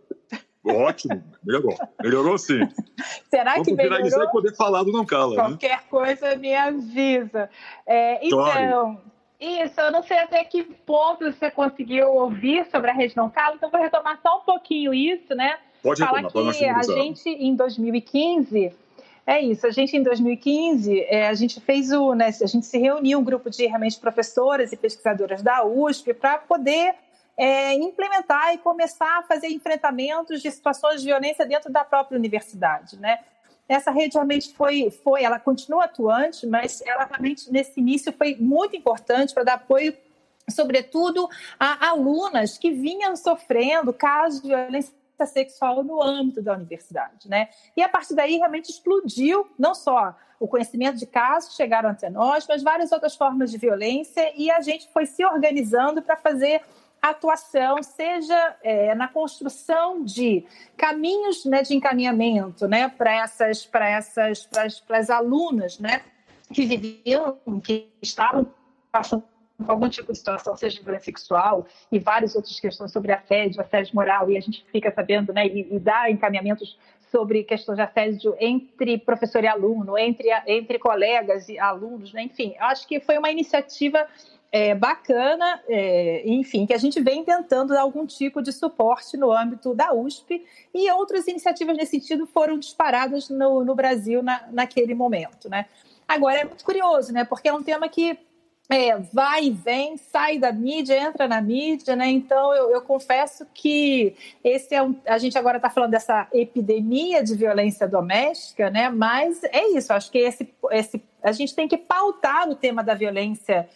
Ótimo, melhorou. Melhorou sim. Será Vamos que melhorou? finalizar e poder falar do Não Cala. Qualquer né? coisa me avisa. É, então, claro. Isso, eu não sei até que ponto você conseguiu ouvir sobre a Rede Não Cala, então vou retomar só um pouquinho isso, né? Pode falar retomar, que a gente, em dois mil e quinze... É isso, a gente em dois mil e quinze, é, a gente fez o, né, a gente se reuniu um grupo de realmente professoras e pesquisadoras da U S P para poder é, implementar e começar a fazer enfrentamentos de situações de violência dentro da própria universidade, né? Essa rede realmente foi, foi, ela continua atuante, mas ela realmente nesse início foi muito importante para dar apoio, sobretudo a alunas que vinham sofrendo casos de violência sexual no âmbito da universidade, né? E a partir daí realmente explodiu não só o conhecimento de casos que chegaram até nós, mas várias outras formas de violência, e a gente foi se organizando para fazer atuação, seja é, na construção de caminhos, né, de encaminhamento, né, para essas, para essas, para as, para as alunas, né, que viviam, que estavam passando algum tipo de situação, seja de violência sexual e várias outras questões sobre assédio, assédio moral, e a gente fica sabendo, né, e, e dá encaminhamentos sobre questões de assédio entre professor e aluno, entre, entre colegas e alunos, né? Enfim, eu acho que foi uma iniciativa é, bacana, é, enfim, que a gente vem tentando dar algum tipo de suporte no âmbito da U S P, e outras iniciativas nesse sentido foram disparadas no, no Brasil na, naquele momento, né? Agora, é muito curioso, né, porque é um tema que É, vai e vem, sai da mídia, entra na mídia, né? Então eu, eu confesso que esse é um, a gente agora está falando dessa epidemia de violência doméstica, né? Mas é isso, acho que esse, esse, a gente tem que pautar o tema da violência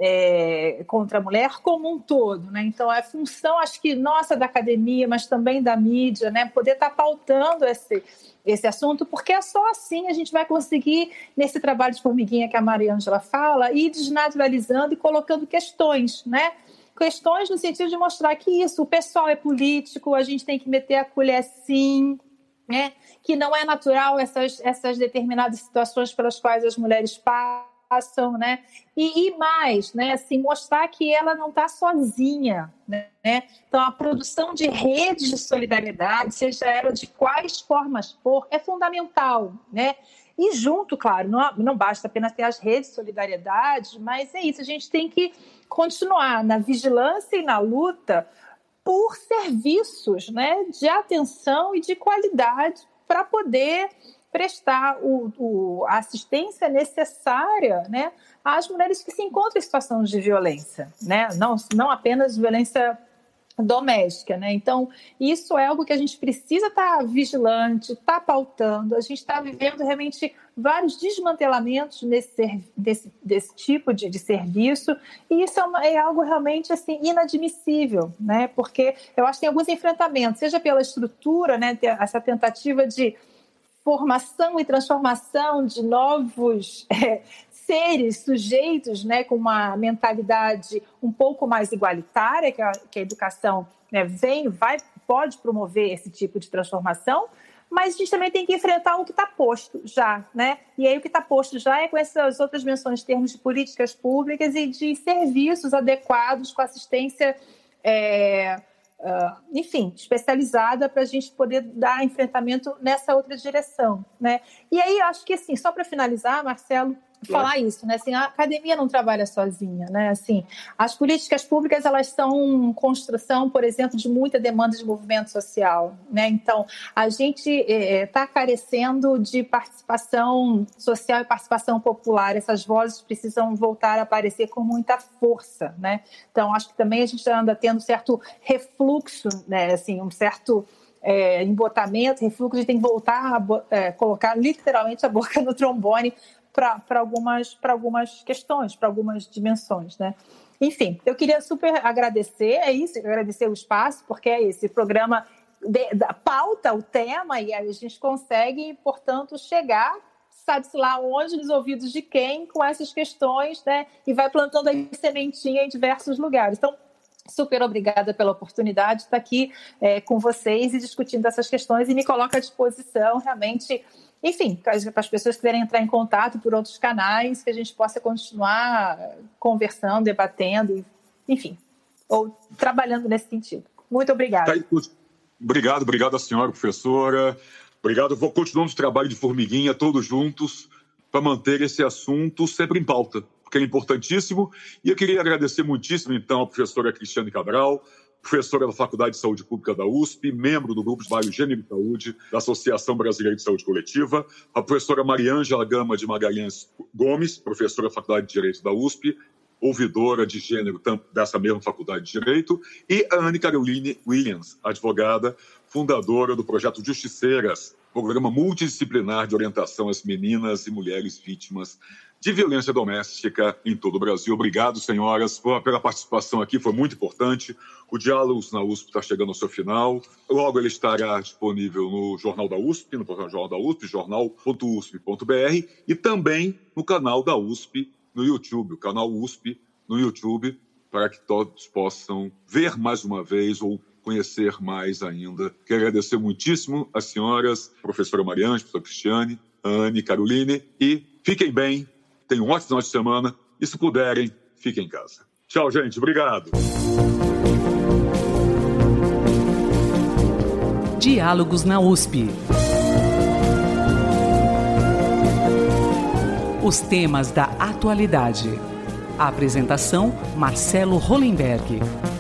é, contra a mulher como um todo, né? Então é função, acho que nossa, da academia, mas também da mídia, né? Poder estar tá pautando esse esse assunto, porque é só assim a gente vai conseguir, nesse trabalho de formiguinha que a Mariângela fala, ir desnaturalizando e colocando questões, né? Questões no sentido de mostrar que isso, o pessoal é político, a gente tem que meter a colher sim, né? Que não é natural essas, essas determinadas situações pelas quais as mulheres passam, né? E, e mais, né? Assim, mostrar que ela não está sozinha, né? Então, a produção de redes de solidariedade, seja ela de quais formas for, é fundamental, né? E junto, claro, não, não basta apenas ter as redes de solidariedade, mas é isso, a gente tem que continuar na vigilância e na luta por serviços, né, de atenção e de qualidade para poder prestar o, o, a assistência necessária, né, às mulheres que se encontram em situações de violência, né, não, não apenas violência doméstica, né? Então, isso é algo que a gente precisa estar vigilante, estar pautando. A gente está vivendo realmente vários desmantelamentos nesse, desse, desse tipo de, de serviço, e isso é, uma, é algo realmente assim, inadmissível, né? Porque eu acho que tem alguns enfrentamentos, seja pela estrutura, né? Essa tentativa de formação e transformação de novos é, seres, sujeitos, né, com uma mentalidade um pouco mais igualitária, que a, que a educação, né, vem, vai, pode promover esse tipo de transformação, mas a gente também tem que enfrentar o que está posto já, né? E aí o que está posto já é com essas outras menções de termos de políticas públicas e de serviços adequados com assistência, é, uh, enfim, especializada para a gente poder dar enfrentamento nessa outra direção, né? E aí acho que, assim, só para finalizar, Marcelo, falar isso, né? Assim, a academia não trabalha sozinha, né? Assim, as políticas públicas, elas são construção, por exemplo, de muita demanda de movimento social, né? Então, a gente está é, carecendo de participação social e participação popular. Essas vozes precisam voltar a aparecer com muita força, né? Então, acho que também a gente anda tendo um certo refluxo, né? Assim, um certo é, embotamento, refluxo, a gente tem que voltar a é, colocar literalmente a boca no trombone para algumas, para algumas questões, para algumas dimensões, né? Enfim, eu queria super agradecer, é isso, agradecer o espaço, porque é esse programa de, da, pauta o tema e a gente consegue, portanto, chegar, sabe-se lá onde, nos ouvidos de quem, com essas questões, né? E vai plantando aí sementinha em diversos lugares. Então, super obrigada pela oportunidade de estar aqui é, com vocês e discutindo essas questões, e me coloca à disposição, realmente, enfim, para as pessoas que querem entrar em contato por outros canais, que a gente possa continuar conversando, debatendo, enfim, ou trabalhando nesse sentido. Muito obrigada. Obrigado, obrigado à senhora professora. Obrigado, vou continuando o trabalho de formiguinha, todos juntos, para manter esse assunto sempre em pauta, porque é importantíssimo. E eu queria agradecer muitíssimo, então, a professora Cristiane Cabral, professora da Faculdade de Saúde Pública da U S P, membro do Grupo de Trabalho Gênero e Saúde da Associação Brasileira de Saúde Coletiva, a professora Mariângela Gama de Magalhães Gomes, professora da Faculdade de Direito da U S P, ouvidora de gênero dessa mesma Faculdade de Direito, e a Anne Caroline Williams, advogada, fundadora do projeto Justiceiras, programa multidisciplinar de orientação às meninas e mulheres vítimas de violência doméstica em todo o Brasil. Obrigado, senhoras, pela participação aqui, foi muito importante. O Diálogos na U S P está chegando ao seu final. Logo ele estará disponível no Jornal da U S P, no portal Jornal da U S P, jornal ponto u s p ponto b r, e também no canal da U S P no YouTube, o canal U S P no YouTube, para que todos possam ver mais uma vez ou conhecer mais ainda. Quero agradecer muitíssimo às senhoras, professora Mariângela, professora Cristiane, Anne, Caroline, e fiquem bem, tenham um ótimo final de semana, e se puderem, fiquem em casa. Tchau, gente, obrigado. Diálogos na U S P. Os temas da atualidade. A apresentação, Marcelo Hollenberg.